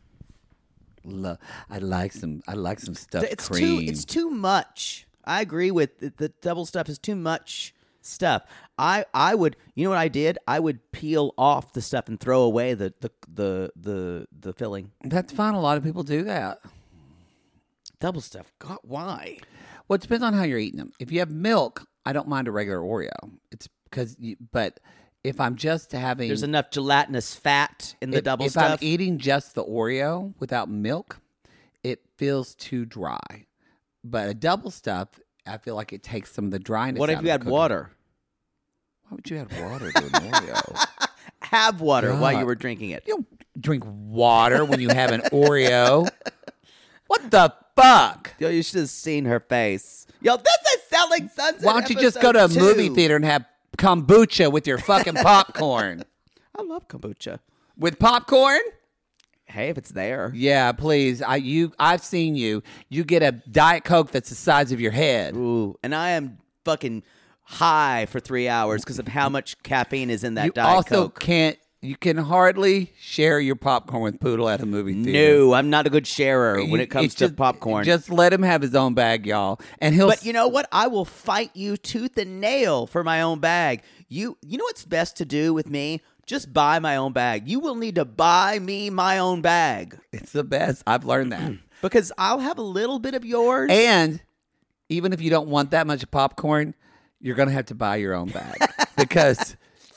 I like some stuffed It's cream. It's too much. I agree with the double stuff is too much stuff. I would, you know what I did? I would peel off the stuff and throw away the filling. That's fine. A lot of people do that. Double stuff. God, why? Well, it depends on how you're eating them. If you have milk, I don't mind a regular Oreo. It's because, but if I'm just having, There's enough gelatinous fat in the double if stuff. I'm eating just the Oreo without milk, it feels too dry. But a double stuff, I feel like it takes some of the dryness. What out if of you had cooking. water? Why would you add water to an Oreo? Have water while God. you were drinking it. You don't drink water when you have an Oreo. What the fuck? Yo, you should have seen her face. Yo, this is Selling Sunset. Why don't you just go to a episode movie 2. theater and have kombucha with your fucking popcorn? I love kombucha. With popcorn? Hey, if it's there. Yeah, please. I've seen you. You get a Diet Coke that's the size of your head. Ooh, and I am fucking high for 3 hours because of how much caffeine is in that You Diet also Coke. you can hardly share your popcorn with Poodle at a movie theater. No, I'm not a good sharer when it comes It's to just- popcorn. Just let him have his own bag, y'all. And he'll But you know what? I will fight you tooth and nail for my own bag. You know what's best to do with me? Just buy my own bag. You will need to buy me my own bag it's the best. I've learned that. because I'll have a little bit of yours. And even if you don't want that much popcorn, you're going to have to buy your own bag. Because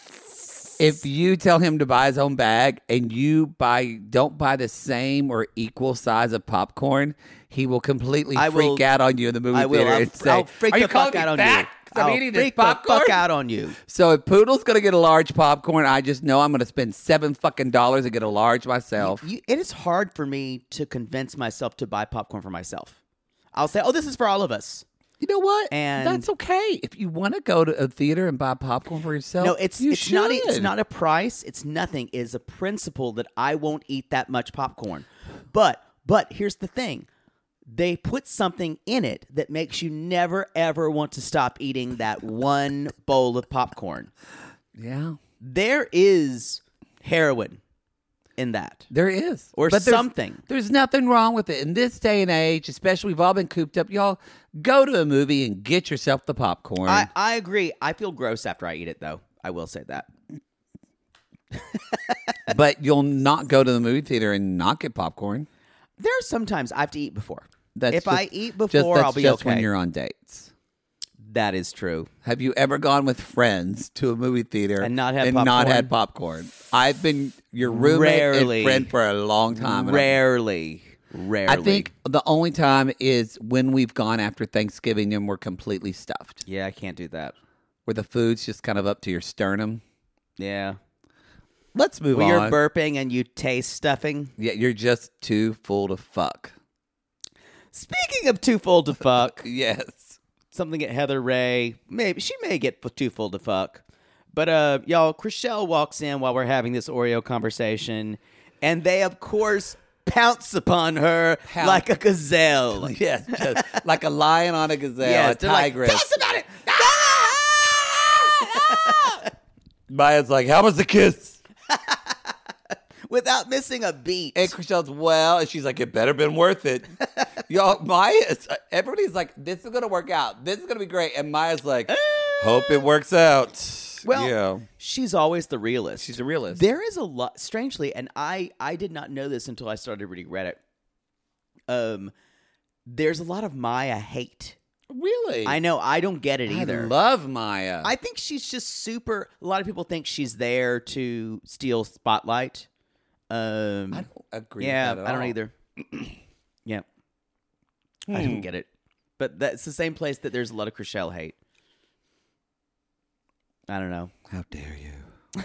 if you tell him to buy his own bag and you don't buy the same or equal size of popcorn, he will completely I will- freak out on you in the movie I will. theater I'll, and say, I'll freak "Are the you calling fuck out me on fat? you. 'Cause I'm I'll eating this freak the popcorn?" fuck out on you. So if Poodle's going to get a large popcorn, I just know I'm going to spend $7 to get a large myself. It is hard for me to convince myself to buy popcorn for myself. I'll say, "Oh, this is for all of us." You know what? And- that's okay. If you want to go to a theater and buy popcorn for yourself, No, it's you not. should. It's not a price. It's nothing. It is a principle that I won't eat that much popcorn. But here's the thing: they put something in it that makes you never ever want to stop eating that one bowl of popcorn. Yeah, There is heroin in that. there is. Or But there's- something. There's nothing wrong with it. In this day and age, especially we've all been cooped up, y'all, go to a movie and get yourself the popcorn. I agree. I feel gross after I eat it, though. I will say that. But you'll not go to the movie theater and not get popcorn. There are sometimes I have to eat before. That's If I just- eat just- before, that's I'll be just okay. when you're on dates. That is true. Have you ever gone with friends to a movie theater And not had not popcorn? had popcorn? I've been your roommate Rarely. and friend for a long time. and Rarely. I think the only time is when we've gone after Thanksgiving and we're completely stuffed, Yeah, I can't do that. where the food's just kind of up to your sternum. Yeah. Let's move When on. you're burping and you taste stuffing. Yeah, you're just too full to fuck. Speaking of too full to fuck, Yes. something at Heather Ray, maybe she may get too full to fuck, But y'all, Chrishell walks in while we're having this Oreo conversation, and they, of course, pounce upon her like a gazelle. Yes, just like a lion on a gazelle, Yes, a they're like, tigress. tell us about it. Maya's like, how was the kiss? Without missing a beat. And Chrishell's, well, and she's like, it better been worth it. Y'all, everybody's like, this is going to work out. This is going to be great. And Maya's like, hope it works out. Well, yeah. she's always the realist. She's a realist. There is a lot, strangely, and I did not know this until I started reading Reddit. There's a lot of Maya hate. Really? I know. I don't get it either. I love Maya. I think she's just super. A lot of people think she's there to steal spotlight. I don't agree Yeah, with that at I don't all. either. Yeah, I don't get it. But that's the same place that there's a lot of Chrishell hate. I don't know. How dare you?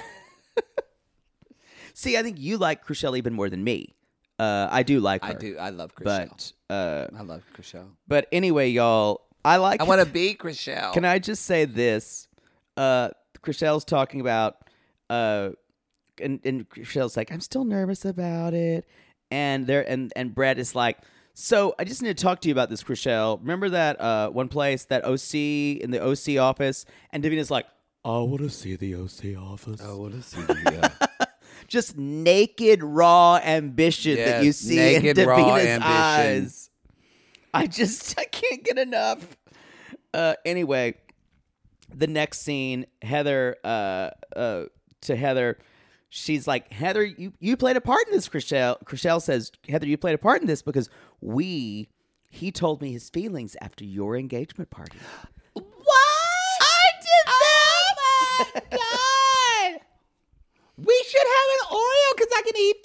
See, I think you like Chrishell even more than me. I do like her. I do. I love Chrishell. But I love Chrishell. but anyway, y'all, I like. I want to be Chrishell. Can I just say this? Chrishell's talking about, and Chrishell's like, I'm still nervous about it, and Brett is like, so I just need to talk to you about this, Chrishell. Remember that one place, that OC in the OC office, and Davina's like, I want to see the OC office. I want to see the. Just naked, raw ambition that you Yes, see naked, in raw Davina's ambition. eyes. I can't get enough. Anyway, the next scene, Heather, to Heather, she's like, Heather, you played a part in this, Chrishell. Chrishell says, Heather, you played a part in this because he told me his feelings after your engagement party. What? I did that. Oh my god! We should have an Oreo because I can eat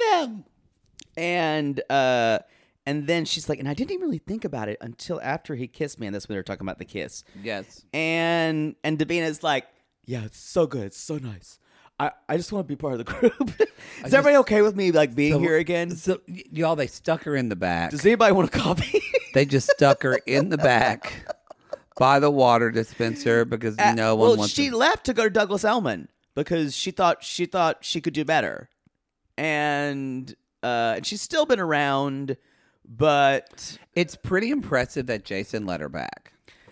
them. And then she's like, and I didn't even really think about it until after he kissed me, and that's when they're talking about the kiss. Yes. And Davina's like, yeah, it's so good, it's so nice. I just want to be part of the group. Is everybody okay with me like being here again? So y'all, they stuck her in the back. Does anybody want a coffee? They just stuck her in the back by the water dispenser because no one wants. She left to go to Douglas Elliman because she thought she could do better, and she's still been around, but It's pretty impressive that Jason let her back.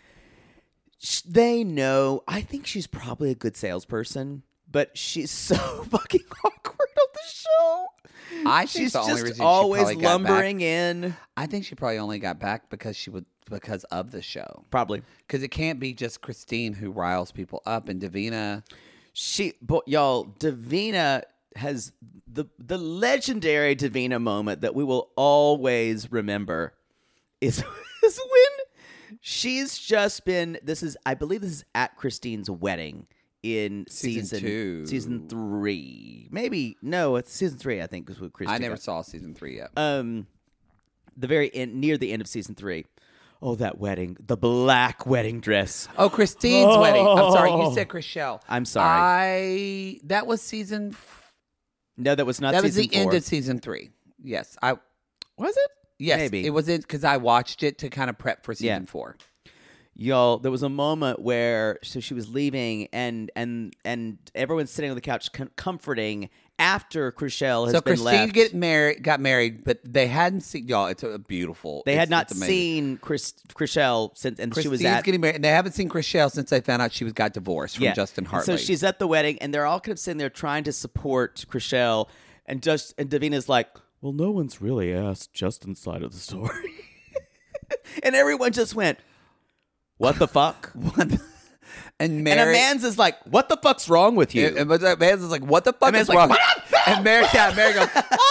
they know. I think she's probably a good salesperson, but she's so fucking awkward on the show. I think She's the only just reason she always probably got lumbering back, in. I think she probably only got back because of the show. Probably. Because it can't be just Christine who riles people up and Davina. Y'all, Davina has the legendary Davina moment that we will always remember is when she's just been. I believe this is at Christine's wedding in Season 2. season 3. Maybe no, it's season 3. I think was with Christine. I never saw season 3 yet. The very end, near the end of season 3. Oh, that wedding, the black wedding dress. Oh, Christine's wedding. I'm sorry, you said Chrishell. I'm sorry. That was season. No, that was not. That was season the 4. end of season 3. Yes, Was it? Yes, Maybe. it was it because I watched it to kind of prep for season 4. Y'all, there was a moment where she was leaving and everyone's sitting on the couch comforting after Chrishell has So been Christine left. got married, but they hadn't seen y'all. It's a beautiful. They had not it's amazing. seen Chrishell since, and she was Christine's at. getting married, and they haven't seen Chrishell since they found out she got divorced from Justin And Hartley. so she's at the wedding, and they're all kind of sitting there trying to support Chrishell, and Davina's like, "Well, no one's really asked Justin's side of the story," and everyone just went, "What the fuck?" and Mary, And Amanda's is like, "What the fuck's wrong with you?" and Amanda's like, "What the fuck Amanda's is like, wrong?" "What up?" And Mary goes,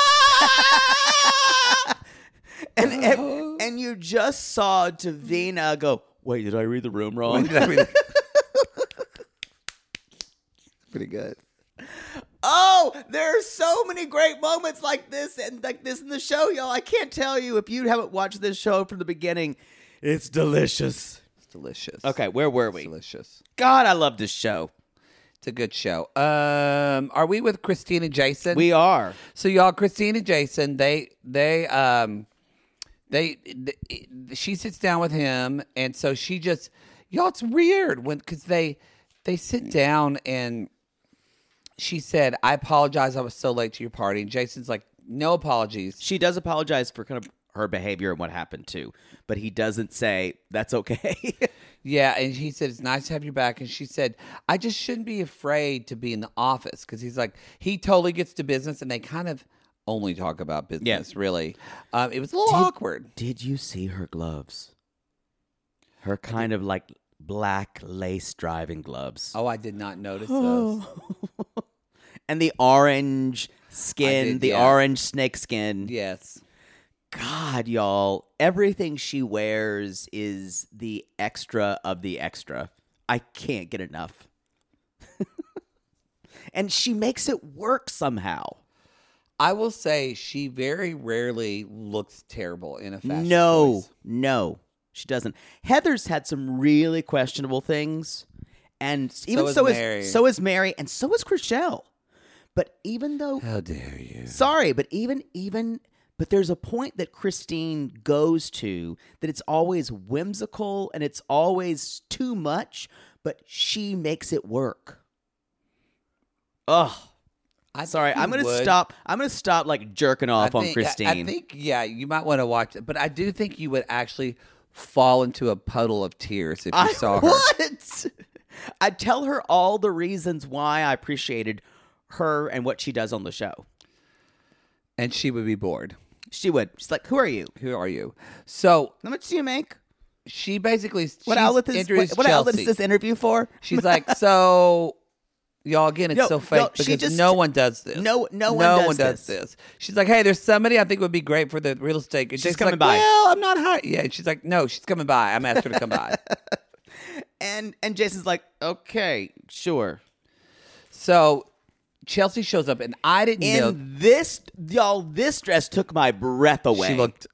and you just saw Davina go, wait, did I read the room wrong? pretty good. Oh, there are so many great moments like this and like this in the show, y'all. I can't tell you if you haven't watched this show from the beginning. It's delicious. It's delicious. Okay, where were It's we? delicious. God, I love this show. It's a good show. Are we with Christine and Jason? We are. So y'all, Christine and Jason, she sits down with him, and so she just, y'all, it's weird because they sit down and She said, I apologize. I was so late to your party. And Jason's like, no apologies. She does apologize for kind of her behavior and what happened too, but he doesn't say that's okay. Yeah, and he said, it's nice to have you back. And she said, I just shouldn't be afraid to be in the office. Because he's like, he totally gets to business, and they kind of only talk about business, really. It was a little awkward. Did you see her gloves? Her kind of like black lace driving gloves. Oh, I did not notice those. And the orange skin, did, yeah. orange snake skin. Yes. God, y'all, everything she wears is the extra of the extra. I can't get enough. And she makes it work somehow. I will say she very rarely looks terrible in a fashion choice. No, she doesn't. Heather's had some really questionable things. And even So is Mary. so is Mary, and so is Chrishell. But even though... How dare you? Sorry, but but there's a point that Christine goes to that it's always whimsical and it's always too much, but she makes it work. Ugh. Sorry, I'm gonna stop. I'm gonna stop like jerking off on Christine. I think, yeah, you might want to watch it, but I do think you would actually fall into a puddle of tears if you saw her. What? I'd tell her all the reasons why I appreciated her and what she does on the show. And she would be bored. She would. She's like, "Who are you? Who are you?" So How much do you make? she basically What outlet is this interview for?" She's like, so y'all, again, it's No, so fake no, she because just- no one does this. No one does this. She's like, hey, there's somebody I think would be great for the real estate. And She's Jason's coming like, by. Well, I'm not hired. Yeah, and she's like, no, she's coming by. I'm asked her to come by. And Jason's like, "Okay, sure." So Chelsea shows up, and I didn't know. And this dress took my breath away.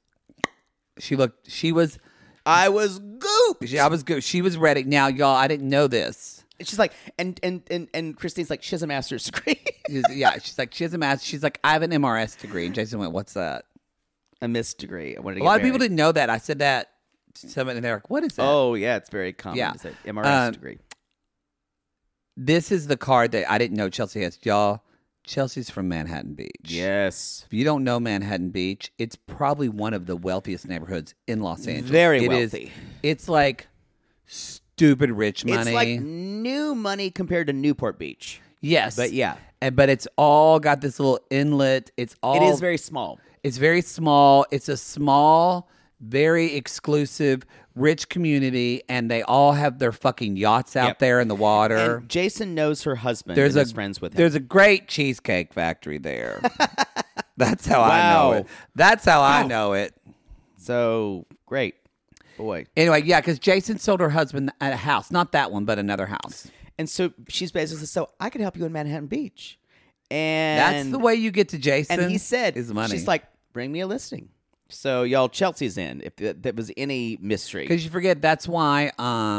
She was. I was gooped. I was good. She was ready. Now, y'all, I didn't know this. She's like, and Christine's like, she has a master's degree. Yeah, she's like, she has a master's. She's like, I have an MRS degree. And Jason went, what's that? A Miss degree. I wanted to A lot of people didn't know that. I said that to somebody, and they're like, what is that? Oh, yeah, it's very common Yeah. to say MRS degree. This is the card that I didn't know Chelsea has. Y'all, Chelsea's from Manhattan Beach. Yes. If you don't know Manhattan Beach, it's probably one of the wealthiest neighborhoods in Los Angeles. Very It is- wealthy. It's like stupid rich money. It's like new money compared to Newport Beach. yes. But yeah. But it's all got this little inlet. It is very small. It's very small. It's a small, very exclusive, rich community, and they all have their fucking yachts out Yep. there in the water. And Jason knows her husband and is friends with him. There's a great cheesecake factory there. That's how I Wow. know it. That's how I know it. So, great. Boy. Anyway, yeah, because Jason sold her husband a house. Not that one, but another house. And so she's basically, so I could help you in Manhattan Beach. And That's the way you get to Jason. And he said, is money. she's like, bring me a listing. So y'all, Chelsea's in, if that was any mystery. Because you forget, that's why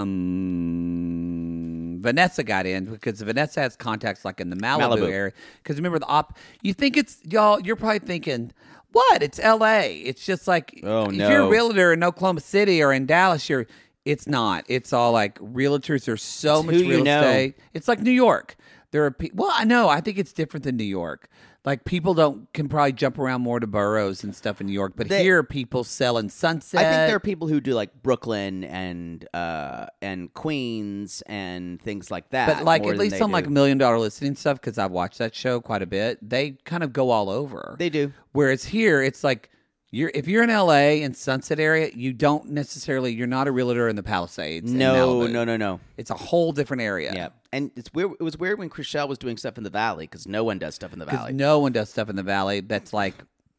Vanessa got in, because Vanessa has contacts like in the Malibu. area. Because remember, you think it's, y'all, you're probably thinking, what? It's L.A. It's just like, if you're a realtor in Oklahoma City or in Dallas, it's not. It's all like realtors are so It's much who you real know. estate. It's like New York. There are people. Well, I know. I think it's different than New York. Like people can probably jump around more to boroughs and stuff in New York, but here are selling Sunset. I think there are people who do like Brooklyn and Queens and things like that. But like more at than least they on like do. $1 Million Listing stuff, because I've watched that show quite a bit. They kind of go all over. They do. Whereas here, it's like if you're in LA and Sunset area, you're not a realtor in the Palisades. in Malibu. No. It's a whole different area. Yeah, and it's weird. It was weird when Chrishell was doing stuff in the Valley because no one does stuff in the Because Valley. no one does stuff in the Valley that's like,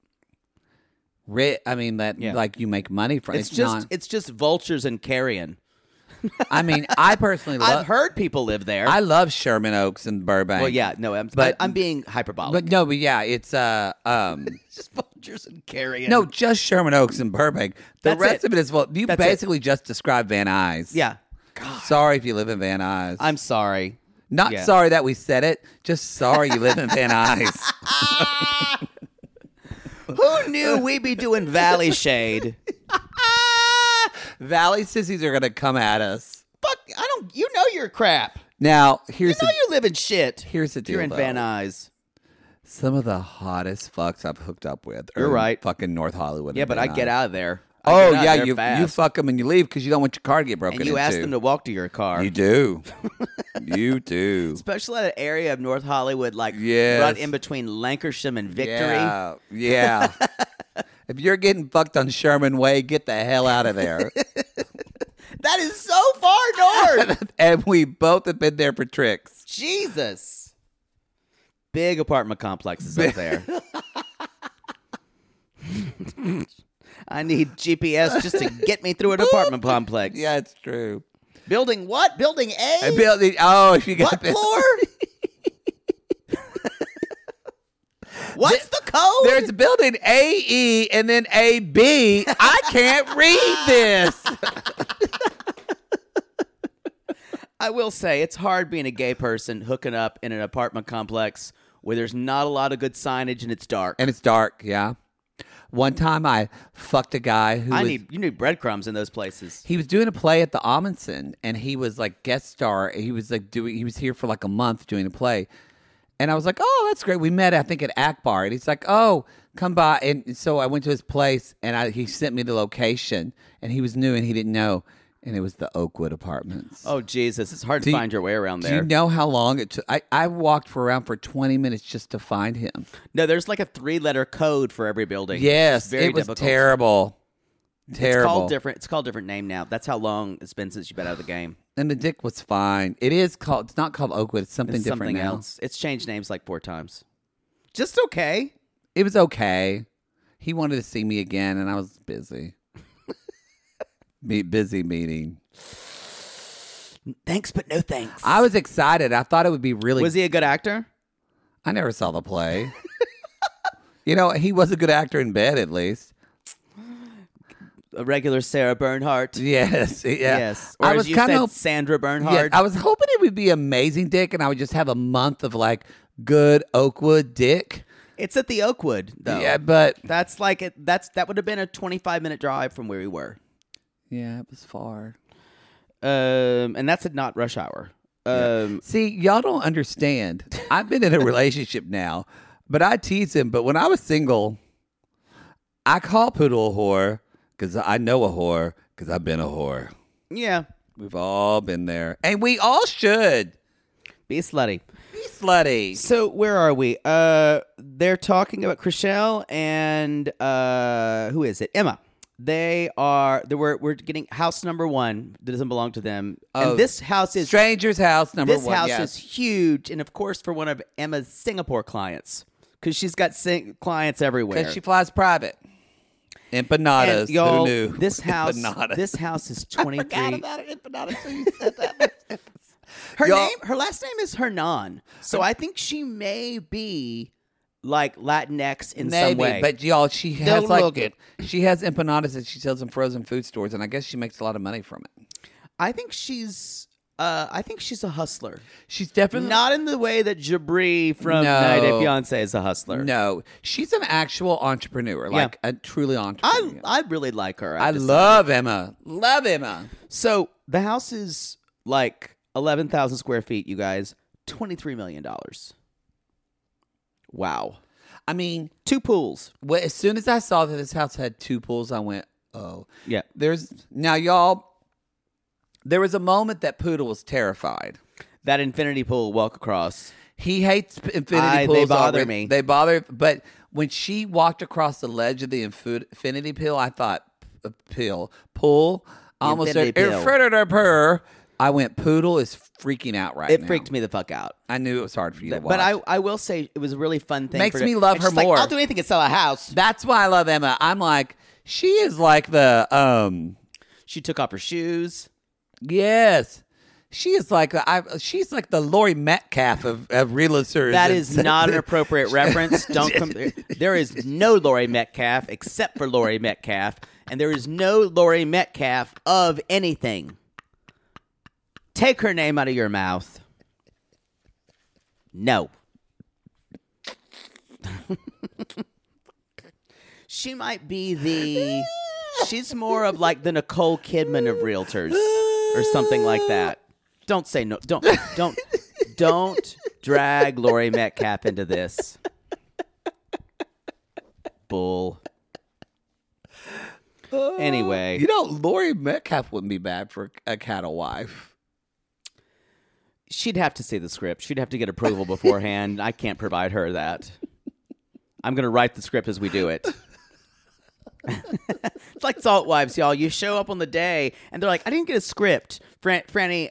like you make money from. It's just vultures and carrion. I mean, I personally love. I've heard people live there. I love Sherman Oaks and Burbank. well, yeah, no, I'm being hyperbolic. but yeah, it's it's just vultures and carrion. no, just Sherman Oaks and Burbank. The That's rest it. of it is you That's basically just described Van Nuys. yeah, Sorry if you live in Van Nuys. I'm sorry. Not yeah. sorry that we said it. Just sorry you live in Van Nuys. Who knew we'd be doing Valley Shade? Valley sissies are gonna come at us. Fuck, you know your crap. Now, here's you live in shit. Here's the deal, You're in though. Van Nuys. some of the hottest fucks I've hooked up with. are You're in right. Fucking North Hollywood. Yeah, and but Van I get Nuys. out of there. Oh I get out yeah, there you fast. fuck them and you leave because you don't want your car to get broken And you into. ask them to walk to your car. You do. You do. Especially that area of North Hollywood, like Yes. right in between Lankersham and Victory. Yeah. Yeah. If you're getting fucked on Sherman Way, get the hell out of there. That is so far north. And we both have been there for tricks. Jesus. Big apartment complexes up there. I need GPS just to get me through an apartment complex. Yeah, it's true. Building what? Building A? I built the, oh, if you got What floor? What's the code? There's a building AE and then AB. I can't read this. I will say it's hard being a gay person hooking up in an apartment complex where there's not a lot of good signage and it's dark. And it's dark, yeah. One time I fucked a guy who You need breadcrumbs in those places. he was doing a play at the Amundsen and he was like guest star. He was here for like a month doing a play. And I was like, oh, that's great. We met, I think, at Akbar. And he's like, oh, come by. And so I went to his place and he sent me the location and he was new and he didn't know. And it was the Oakwood Apartments. Oh, Jesus. It's hard to Do you- find your way around Do there. you know how long it took? I walked around for 20 minutes just to find him. No, there's like a 3-letter code for every building. Yes, It's very it was difficult. terrible. Terrible. It's called different name now. That's how long it's been since you've been out of the game. And the dick was fine. It's not called Oakwood. It's something It's different something now. else. It's changed names like 4 times. Just okay. It was okay. He wanted to see me again, and I was busy. Busy meeting. Thanks, but no thanks. I was excited. I thought it would be really. Was he a good actor? I never saw the play. He was a good actor in bed, at least. A regular Sarah Bernhardt. Yes. Yeah. Yes. Or I as was you kind said, of. Sandra Yeah, Bernhard. I was hoping it would be amazing dick, and I would just have a month of like good Oakwood dick. It's at the Oakwood, though. Yeah, but That's like it. That would have been a 25-minute drive from where we were. yeah, it was far. And that's at not rush hour. See, y'all don't understand. I've been in a relationship now, but I tease him. But when I was single, I call Poodle a whore because I know a whore because I've been a whore. Yeah. We've all been there, and we all should Be slutty. be slutty. So where are we? They're talking about Chriselle and who is it? Emma. We're getting house number 1 that doesn't belong to them. Oh, and this house is Stranger's house number this 1. house yes. is huge, and of course for one of Emma's Singapore clients, because she's got clients everywhere. because she flies private. Empanadas. And y'all, Who knew? this house Empanadas. is 23. Empanadas. So you said that. Her last name is Hernan, so I think she may be like Latinx in some way. But y'all, she has Don't look it. she has empanadas that she sells in frozen food stores, and I guess she makes a lot of money from it. I think she's a hustler. She's definitely Not in the way that Jabri from No. 90 Day Fiancé is a hustler. No, she's an actual entrepreneur, like a truly entrepreneur. I really like her. I I've decided. love Emma. Love Emma. So the house is like 11,000 square feet, you guys. $23 million. Wow. I mean, 2 pools. as soon as I saw that this house had 2 pools, I went, "Oh, Yeah. y'all." There was a moment that Poodle was terrified. That infinity pool walk across. He hates infinity pools. They bother already. me. They bother. But when she walked across the ledge of the infinity pool, I thought pool. I almost said Infinity pool. I went, Poodle is freaking out right now. It freaked me the fuck out. I knew it was hard for you to watch. But I will say it was a really fun thing. Makes for me love and her she's like, more. I'll do anything to sell a house. That's why I love Emma. I'm like, she is like the She took off her shoes. yes. She is like she's like the Lori Metcalf of realtors. That is not an appropriate reference. Don't come. There is no Lori Metcalf except for Lori Metcalf, and there is no Lori Metcalf of anything. Take her name out of your mouth. No. She might be she's more of like the Nicole Kidman of realtors or something like that. Don't say no. Don't drag Lori Metcalf into this. Bull. Anyway. You know, Lori Metcalf wouldn't be bad for a cattle wife. She'd have to see the script. She'd have to get approval beforehand. I can't provide her that. I'm going to write the script as we do it. It's like Salt Wives, y'all. You show up on the day, and they're like, I didn't get a script. Frances,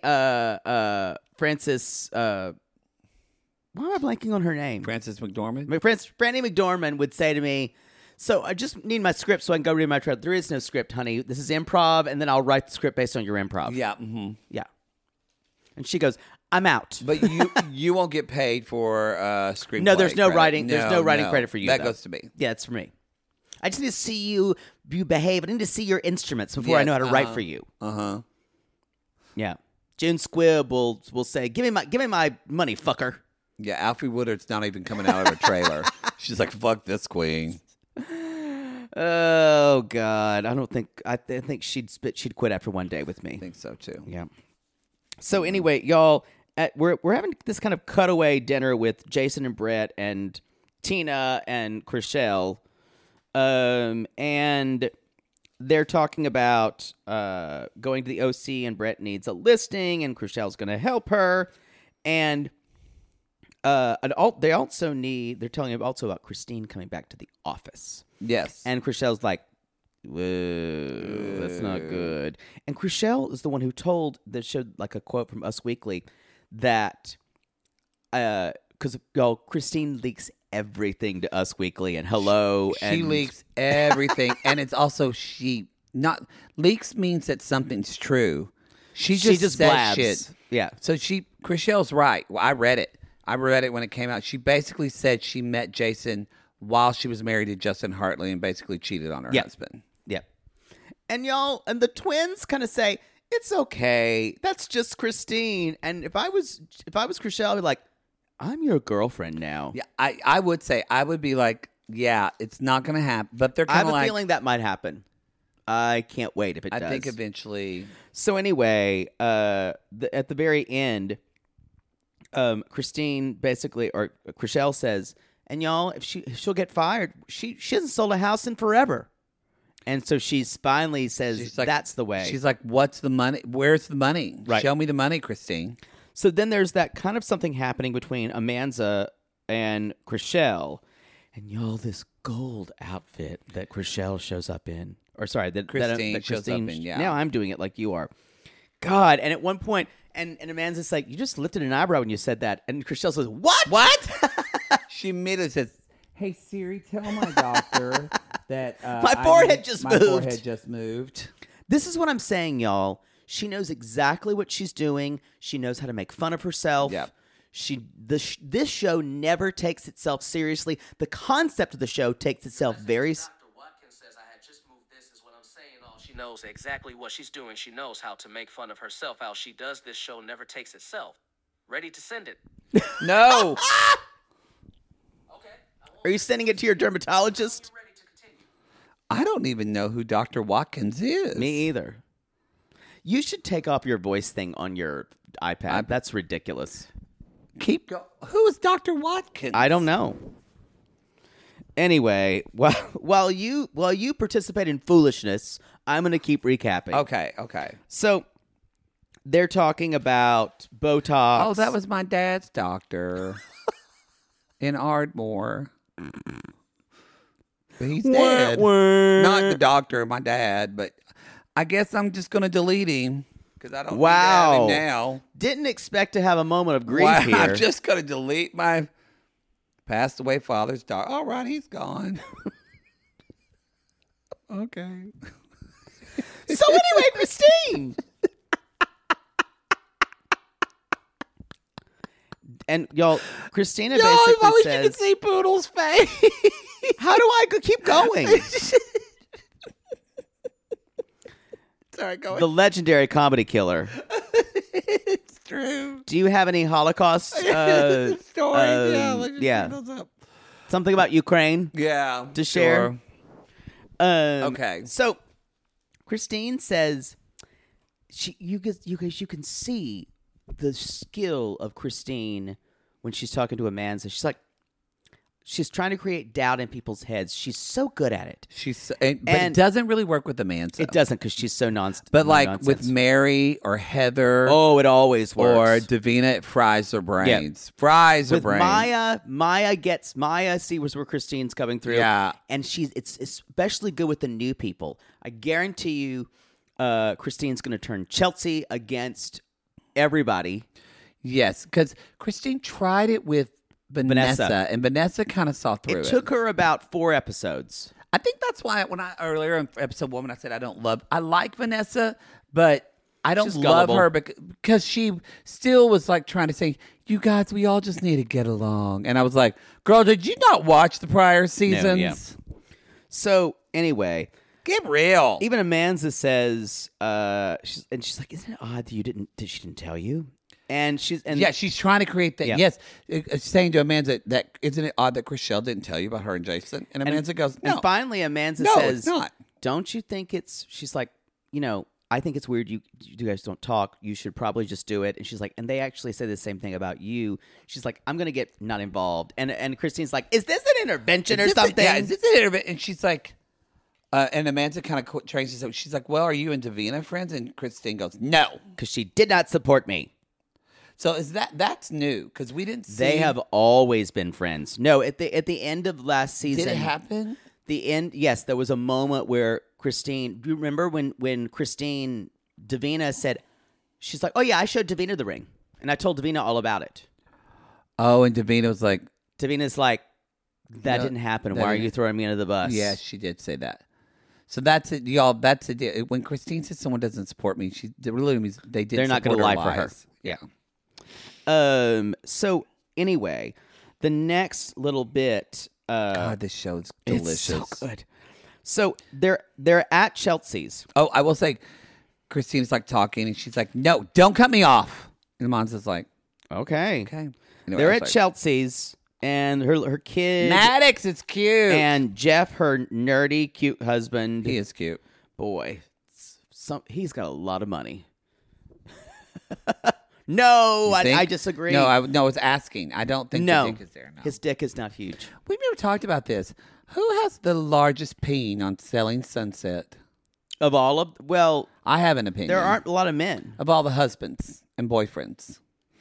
why am I blanking on her name? Frances McDormand? Franny McDormand would say to me, so I just need my script so I can go read my trailer. There is no script, honey. This is improv, and then I'll write the script based on your improv. Yeah. Mm-hmm. Yeah. And she goes, I'm out. But you won't get paid for screenplay. No, there's no credit. writing. There's no writing no. credit for you. That though. goes to me. Yeah, it's for me. I just need to see you behave. I need to see your instruments before I know how to write for you. Uh-huh. Yeah. June Squibb will say, give me my money, fucker. Yeah, Alfie Woodard's not even coming out of a trailer. She's like, fuck this queen. Oh God, I think she'd quit after one day with me. I think so too. Yeah. So anyway, y'all, we're having this kind of cutaway dinner with Jason and Brett and Tina and Chrishell, and they're talking about going to the OC, and Brett needs a listing, and Chrishell's going to help her, and they also they're telling him also about Christine coming back to the office. Yes. And Chrishell's like, whoa, that's not good. And Chrishell is the one who showed like a quote from Us Weekly that, because Christine leaks everything to Us Weekly and Hello. She leaks everything. And it's also leaks means that something's true. She just says blabs. shit. Yeah. So Chrishell's right. Well, I read it when it came out. She basically said she met Jason while she was married to Justin Hartley and basically cheated on her husband. Yep. And y'all, and the twins kind of say, it's okay. That's just Christine. And if I was Chrishell, I'd be like, I'm your girlfriend now. Yeah, I would say, I would be like, yeah, it's not going to happen. But they're I kind have of a feeling that might happen. I can't wait if it does. I think eventually. So anyway, at the very end, Christine basically, or Chrishell says, and y'all, if she'll get fired, she hasn't sold a house in forever. And so she finally says, She's like, that's the way. She's like, what's the money? Where's the money? Right. Show me the money, Christine. So then there's that kind of something happening between Amanza and Chrishell. And y'all, this gold outfit that Chrishell shows up in. Or sorry, that Christine shows up in, yeah. Now I'm doing it like you are. God, and at one point, and Amanza's like, you just lifted an eyebrow when you said that. And Chrishell says, what? What? She immediately says, hey, Siri, tell my doctor that my forehead just moved. This is what I'm saying, y'all. She knows exactly what she's doing. She knows how to make fun of herself. Yep. This show never takes itself seriously. The concept of the show takes itself very... Dr. Watkins says I had just moved this is what I'm saying. All she knows exactly what she's doing. She knows how to make fun of herself. How she does this show never takes itself. Ready to send it. No. Are you sending it to your dermatologist? Ready to continue. I don't even know who Dr. Watkins is. Me either. You should take off your voice thing on your iPad. That's ridiculous. Keep going. Who is Dr. Watkins? I don't know. Anyway, while you participate in foolishness, I'm going to keep recapping. Okay. So they're talking about Botox. Oh, that was my dad's doctor in Ardmore. But he's dead. Not the doctor, my dad, but I guess I'm just going to delete him because I don't need to have him now. Didn't expect to have a moment of grief here. I'm just going to delete my passed away father's doctor. All right, he's gone. Okay. So anyway, Christine. And y'all, Christina basically I wish says, you could see Poodle's face. how do I keep going? Sorry, go The legendary comedy killer. It's true. Do you have any Holocaust Stories, yeah. something about Ukraine Yeah. to share? Sure. Okay. So Christine says, you can see the skill of Christine when she's talking to Amanda. She's like, she's trying to create doubt in people's heads. She's so good at it. But it doesn't really work with Amanda. It doesn't because she's so But like nonsense. with Mary or Heather, oh, it always or works. Davina, it fries their brains. Fries their With brains. Maya sees where Christine's coming through. Yeah. And it's especially good with the new people. I guarantee you Christine's going to turn Chelsea against everybody. Yes, because Christine tried it with Vanessa, and Vanessa kind of saw through it. It took her about 4 episodes. I think that's why when I earlier in episode 1, I said I like Vanessa, but I don't She's love gullible. her because she still was like trying to say, "You guys, we all just need to get along." And I was like, "Girl, did you not watch the prior seasons?" yeah. So anyway, Get real. even Amanda says, she's like, "Isn't it odd that she didn't tell you?" And she's trying to create that. Yeah. Yes, saying to Amanda that isn't it odd that Chriselle didn't tell you about her and Jason? And Amanda goes, "No." And finally, Amanda No, says, it's not. "Don't you think it's?" She's like, I think it's weird. You guys don't talk. You should probably just do it. And she's like, and they actually say the same thing about you. She's like, I'm gonna get not involved. And Christine's like, is this an intervention or something? Is this an intervention? And she's like, and Amanda kind of changes it. She's like, well, are you and Davina friends? And Christine goes, no, because she did not support me. So that's new because we didn't see. They have always been friends. No, at the end of last season, Did it happen? The end. Yes, there was a moment where Christine. Do you remember when Christine Davina said, she's like, "Oh yeah, I showed Davina the ring, and I told Davina all about it." Oh, and Davina was like, Davina's like, "That No, didn't happen. that Why are didn't- you throwing me under the bus?" yeah, she did say that. So that's it, y'all. That's the deal. When Christine says someone doesn't support me, she really means they did. They're not going to lie for her. Yeah. So anyway, the next little bit. God, this show is delicious. It's so good. So they're at Chelsea's. Oh, I will say, Christine's like talking, and she's like, "No, don't cut me off." And Monza's like, Okay. "Okay." Anyway, They're I at was like, Chelsea's, and her kid Maddox is cute, and Jeff, her nerdy, cute husband. he is cute. Boy, he's got a lot of money. No, You think? I disagree. No, I was asking. I don't think no, the dick is there. No. his dick is not huge. We've never talked about this. Who has the largest peen on Selling Sunset? Of all of, well, I have an opinion. there aren't a lot of men. Of all the husbands and boyfriends.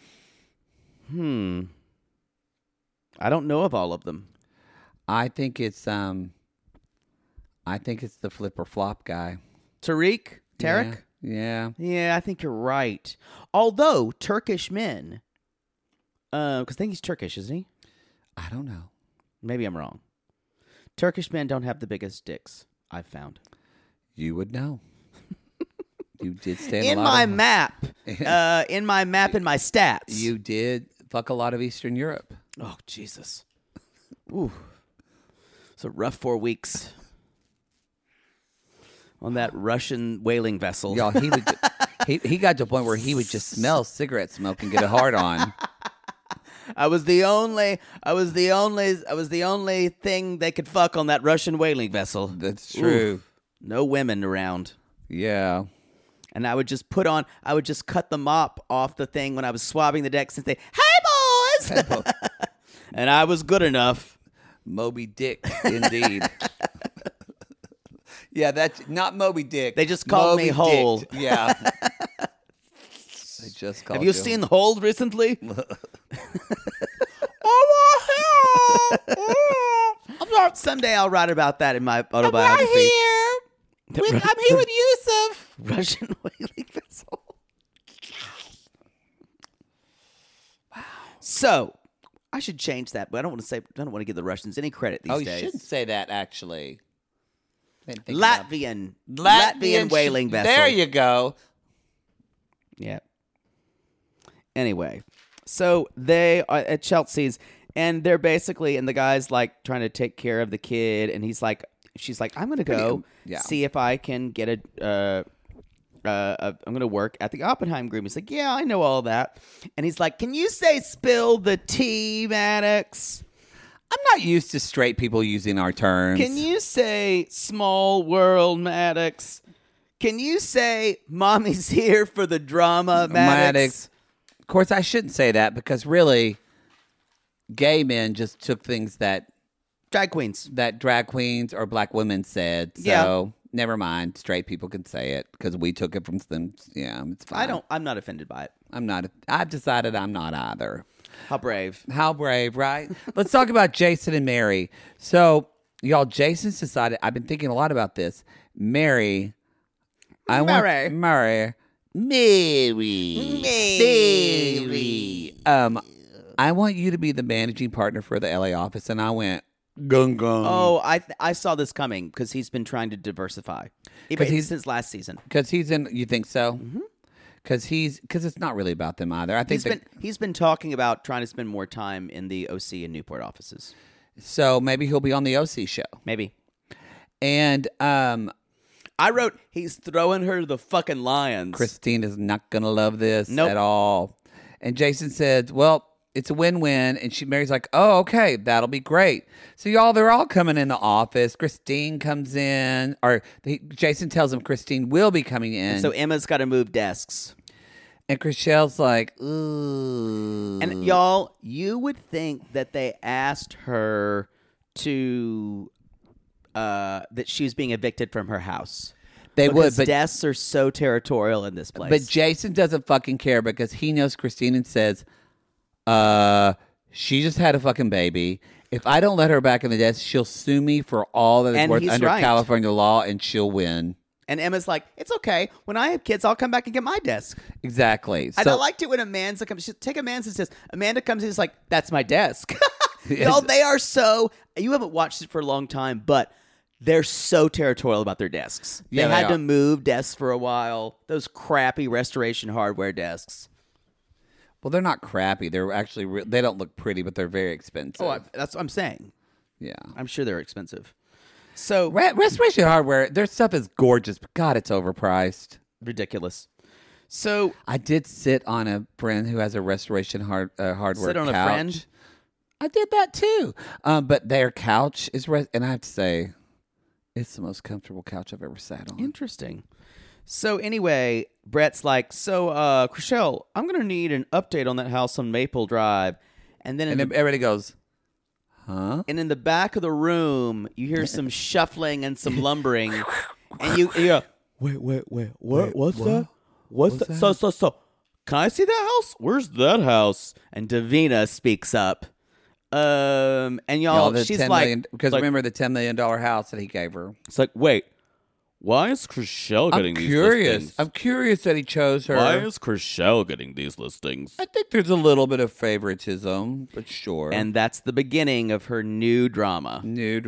I don't know of all of them. I think it's the flip or flop guy. Tariq? Tarek? Yeah. Yeah, I think you're right. Although Turkish men, because I think he's Turkish, isn't he? I don't know. Maybe I'm wrong. Turkish men don't have the biggest dicks, I've found. You would know. You did stand In a lot my of- map, in my stats. You did fuck a lot of Eastern Europe. Oh, Jesus. Ooh. It's a rough 4 weeks on that Russian whaling vessel. Y'all, he would. He got to a point where he would just smell cigarette smoke and get a hard on. I was the only thing they could fuck on that Russian whaling vessel. That's true. Oof. No women around. Yeah. And I would just cut the mop off the thing when I was swabbing the decks and say, "Hey boys!" And I was good enough. Moby Dick, indeed. Yeah, that's not Moby Dick. They just called me Moby Hole. Dick. Yeah. They just called Have you seen The Hold recently? Someday I'll write about that in my autobiography. I'm here with Yusuf. Russian whaling vessel. Wow. So I should change that, but I don't want to give the Russians any credit these Oh, you days. shouldn't say that, actually. Didn't think about- Latvian whaling vessel. There you go. Yeah. Anyway, so they are at Chelsea's, and they're basically, and the guy's like trying to take care of the kid, and she's like, I'm going to go see if I can get I'm going to work at the Oppenheim Group. He's like, yeah, I know all that. And he's like, can you say spill the tea, Maddox? I'm not used to straight people using our terms. Can you say small world, Maddox? Can you say mommy's here for the drama, Maddox? course, I shouldn't say that because really, gay men just took things that Drag queens. drag queens or black women said. So never mind. Straight people can say it because we took it from them. Yeah, it's fine. I'm not offended by it. I'm not. I've decided I'm not either. How brave. How brave, right? Let's talk about Jason and Mary. So, y'all, Jason's decided. I've been thinking a lot about this. Mary. Mary. I want you to be the managing partner for the LA office. And I went, gung gung. Oh, I saw this coming because he's been trying to diversify. He's since last season. Because he's in, you think so? Mm-hmm. Because it's not really about them either. I think he's been talking about trying to spend more time in the OC and Newport offices. So maybe he'll be on the OC show. Maybe. And I wrote, he's throwing her to the fucking lions. Christine is not going to love this Nope. at all. And Jason said, well, it's a win-win. And Mary's like, oh, okay, that'll be great. So y'all, they're all coming in the office. Christine comes in, or Jason tells him Christine will be coming in. And so Emma's got to move desks. And Chriselle's like, ooh. And y'all, you would think that they asked her to, that she was being evicted from her house. They because would, but desks are so territorial in this place. But Jason doesn't fucking care because he knows Christine and says, she just had a fucking baby. If I don't let her back in the desk, she'll sue me for all that is worth under California law, and she'll win. And Emma's like, it's okay. When I have kids, I'll come back and get my desk. Exactly. And I liked it when Amanda comes. Take Amanda's desk. Amanda comes in, is like, that's my desk. Y'all, they are so. You haven't watched it for a long time, but they're so territorial about their desks. Yeah, they had to move desks for a while. Those crappy Restoration Hardware desks. Well, they're not crappy. They're actually they don't look pretty, but they're very expensive. Oh, that's what I'm saying. Yeah, I'm sure they're expensive. So Restoration Hardware, their stuff is gorgeous, but God, it's overpriced. Ridiculous. So I did sit on a friend who has a Restoration Hardware sit on couch. a friend? I did that too. But their couch is, and I have to say, it's the most comfortable couch I've ever sat on. Interesting. So anyway, Brett's like, Chriselle, I'm going to need an update on that house on Maple Drive. And then everybody goes, huh? And in the back of the room, you hear some shuffling and some lumbering. And you hear, wait, what's that? What's that? So, can I see that house? Where's that house? And Davina speaks up. And y'all she's like, because remember the $10 million house that he gave her. It's like, wait, why is Chriselle getting these listings? I'm curious that he chose her. Why is Chriselle getting these listings? I think there's a little bit of favoritism, but sure. And that's the beginning of her new drama.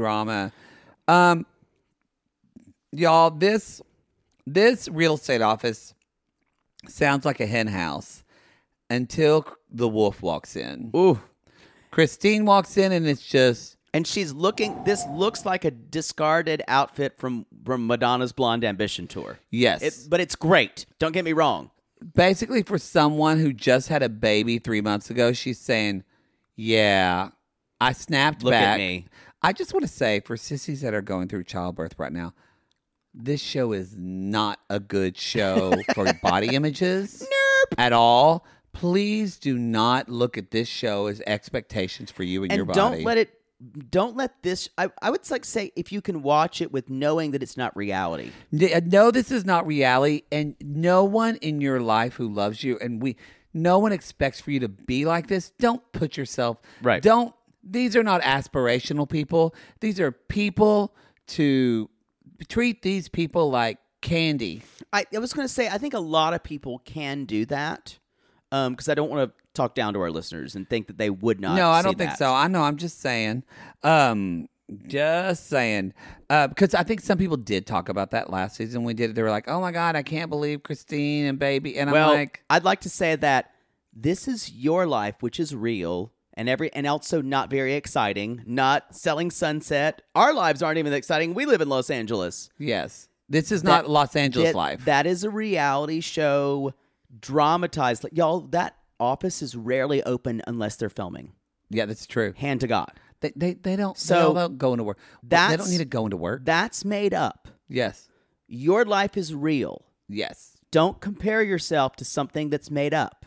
Y'all, this real estate office sounds like a hen house until the wolf walks in. Ooh. Christine walks in and it's just... And she's looking... This looks like a discarded outfit from Madonna's Blonde Ambition tour. Yes. But it's great. Don't get me wrong. Basically, for someone who just had a baby 3 months ago, she's saying, yeah, I snapped Look back. at me. I just want to say, for sissies that are going through childbirth right now, this show is not a good show for body images at all. Please do not look at this show as expectations for you and your body. Don't let this. I would like say if you can watch it with knowing that it's not reality. No, this is not reality, and no one in your life who loves you, and no one expects for you to be like this. Don't put yourself right. These are not aspirational people. These are people to treat these people like candy. I was going to say I think a lot of people can do that. Because I don't want to talk down to our listeners and think that they would not. No, I don't think so. I know. I'm just saying. Because I think some people did talk about that last season. We did. They were like, "Oh my God, I can't believe Christine and baby." And I'm like, I'd like to say that this is your life, which is real, and also not very exciting. Not selling Sunset. Our lives aren't even exciting. We live in Los Angeles. Yes, this is not Los Angeles life. That is a reality show. Dramatized, y'all. That office is rarely open unless they're filming. Yeah, that's true. Hand to God, they don't. So they don't go into work. They don't need to go into work. That's made up. Yes, your life is real. Yes. Don't compare yourself to something that's made up.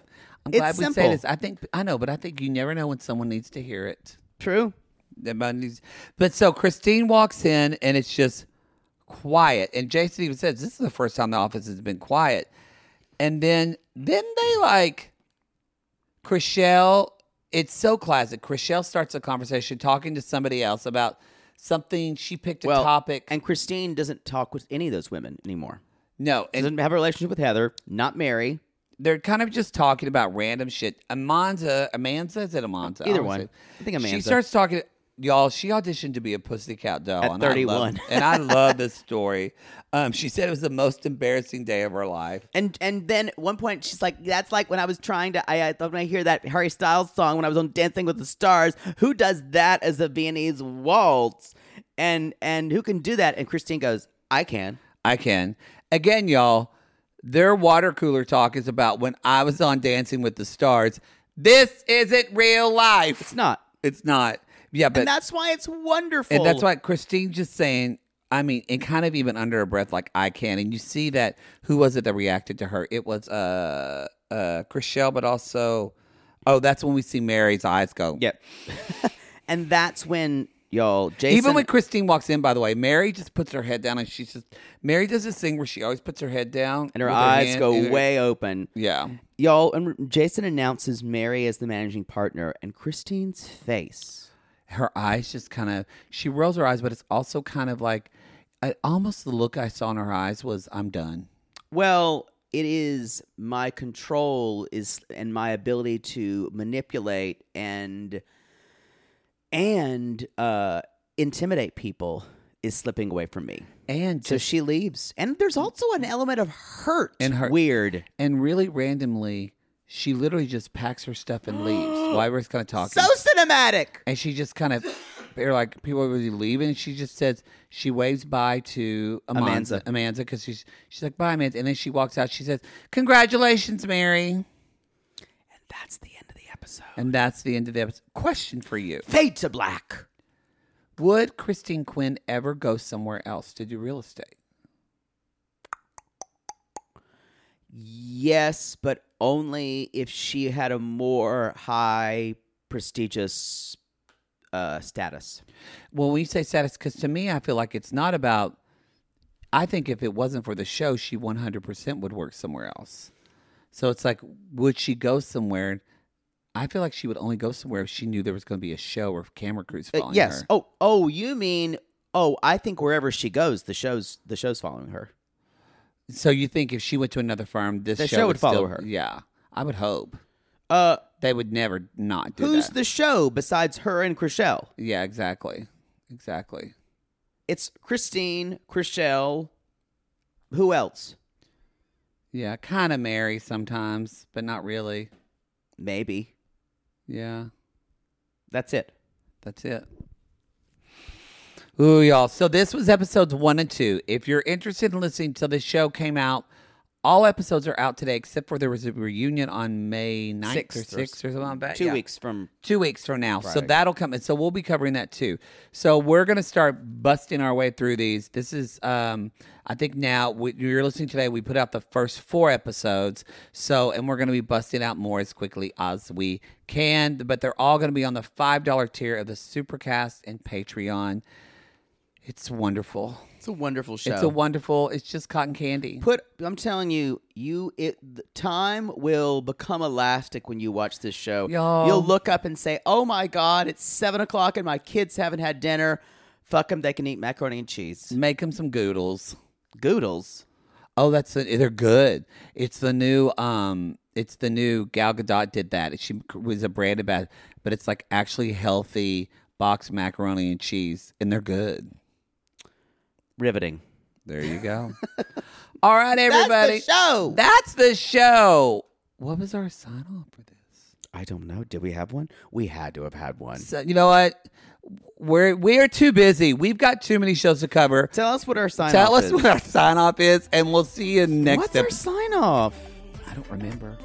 I'm It's glad we simple. say this. I know, but I think you never know when someone needs to hear it. True. But so Christine walks in and it's just quiet. And Jason even says, this is the first time the office has been quiet. And then they like, Chrishell, it's so classic. Chrishell starts a conversation talking to somebody else about something. She picked a topic. And Christine doesn't talk with any of those women anymore. No. And Doesn't have a relationship with Heather, not Mary. they're kind of just talking about random shit. Amanza, is it Amanza? Either one. I think Amanza. She starts talking, y'all, she auditioned to be a Pussycat Doll. At and 31. I love this story. She said it was the most embarrassing day of her life. And then at one point she's like, that's like when I was trying to, I thought when I hear that Harry Styles song when I was on Dancing with the Stars, who does that as a Viennese waltz? And who can do that? And Christine goes, I can. Again, y'all, their water cooler talk is about when I was on Dancing with the Stars. This isn't real life. It's not. Yeah, but And that's why it's wonderful. and that's why Christine just saying, I mean, and kind of even under her breath, like, I can. And you see that, who was it that reacted to her? It was Chrishell, but also, that's when we see Mary's eyes go. Yep. And that's when, y'all, Jason. Even when Christine walks in, by the way, Mary just puts her head down and Mary does this thing where she always puts her head down. and her with eyes hand go in her- way open. Yeah. Y'all, and Jason announces Mary as the managing partner, and Christine's face. Her eyes just kind of, she rolls her eyes, but it's also kind of like, almost the look I saw in her eyes was, I'm done. Well, it is my control and my ability to manipulate and intimidate people is slipping away from me. And So she leaves. And there's also an element of hurt. And her- Weird. And really randomly, she literally just packs her stuff and leaves while we're kind of talking. So cinematic. And she just kind of, they're like, people are really leaving. And she just says, she waves bye to Amanza, because she's like, bye, Amanza. And then she walks out. She says, congratulations, Mary. And that's the end of the episode. Question for you. Fade to black. Would Christine Quinn ever go somewhere else to do real estate? Yes, but only if she had a more high, prestigious status. Well, when you say status, because to me, I feel like it's not about, I think if it wasn't for the show, she 100% would work somewhere else. So it's like, would she go somewhere? I feel like she would only go somewhere if she knew there was going to be a show or camera crews following Yes. her. Oh, you mean? Oh, I think wherever she goes, the show's following her. So you think if she went to another firm, The show show would follow still- her. Yeah, I would hope. They would never not do Who's that. the show besides her and Chrishell? Yeah, exactly. It's Christine, Chrishell. Who else? Yeah, kind of Mary sometimes, but not really. Maybe. Yeah, That's it. Ooh, y'all. So this was episodes 1 and 2. If you're interested in listening to the show came out, all episodes are out today, except for there was a reunion on May 9th or 6th or something like that. 2 Yeah. weeks from 2 weeks from now. So Friday. that'll come. And so we'll be covering that too. So we're going to start busting our way through these. This is, I think now, you're listening today, we put out the first 4 episodes. So, and we're going to be busting out more as quickly as we can. But they're all going to be on the $5 tier of the Supercast and Patreon. It's wonderful. It's a wonderful show. It's just cotton candy. I'm telling you, time will become elastic when you watch this show. Y'all. You'll look up and say, "Oh my God, it's 7:00 and my kids haven't had dinner. Fuck them, they can eat macaroni and cheese." Make them some goodles. Goodles. Oh, they're good. It's the new Gal Gadot did that. She was a branded bad, but it's like actually healthy boxed macaroni and cheese, and they're good. Riveting. There you go. All right, everybody. That's the show. That's the show. What was our sign off for this? I don't know. Did we have one? We had to have had one. So, you know what? We're too busy. We've got too many shows to cover. Tell us what our sign Tell off us is. what our sign off is, and we'll see you next What's our episode. sign off? I don't remember.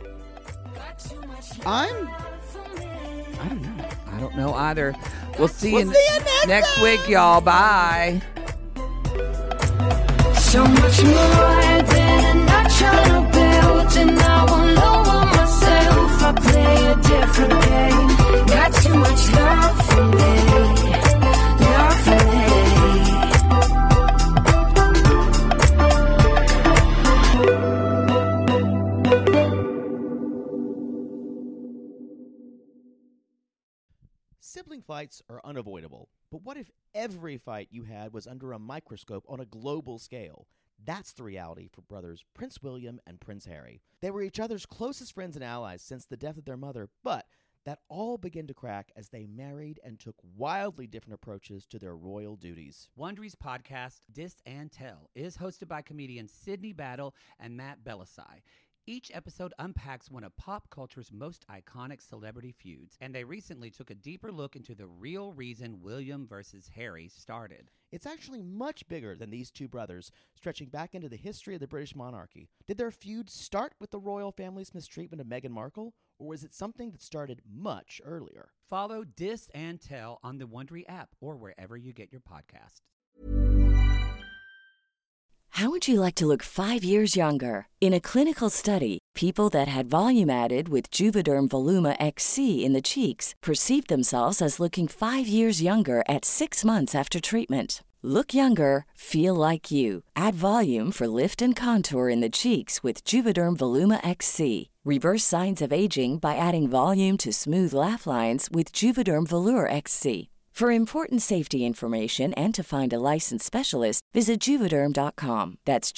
I don't know. I don't know either. We'll see We'll you see you next week, y'all. Bye. So much more than I'm not trying to build, and I won't know myself. Having fights are unavoidable, but what if every fight you had was under a microscope on a global scale? That's the reality for brothers Prince William and Prince Harry. They were each other's closest friends and allies since the death of their mother, but that all began to crack as they married and took wildly different approaches to their royal duties. Wondery's podcast, Dis and Tell, is hosted by comedians Sydney Battle and Matt Belisai. Each episode unpacks one of pop culture's most iconic celebrity feuds, and they recently took a deeper look into the real reason William versus Harry started. It's actually much bigger than these two brothers, stretching back into the history of the British monarchy. Did their feud start with the royal family's mistreatment of Meghan Markle, or was it something that started much earlier? Follow Dis and Tell on the Wondery app or wherever you get your podcasts. How would you like to look 5 years younger? In a clinical study, people that had volume added with Juvederm Voluma XC in the cheeks perceived themselves as looking 5 years younger at 6 months after treatment. Look younger, feel like you. Add volume for lift and contour in the cheeks with Juvederm Voluma XC. Reverse signs of aging by adding volume to smooth laugh lines with Juvederm Volure XC. For important safety information and to find a licensed specialist, visit Juvederm.com. That's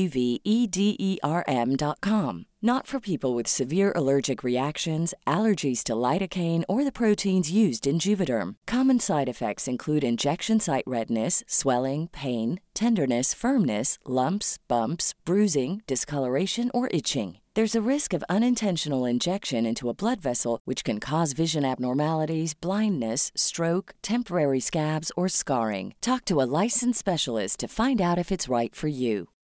JUVEDERM.com. Not for people with severe allergic reactions, allergies to lidocaine, or the proteins used in Juvederm. Common side effects include injection site redness, swelling, pain, tenderness, firmness, lumps, bumps, bruising, discoloration, or itching. There's a risk of unintentional injection into a blood vessel, which can cause vision abnormalities, blindness, stroke, temporary scabs, or scarring. Talk to a licensed specialist to find out if it's right for you.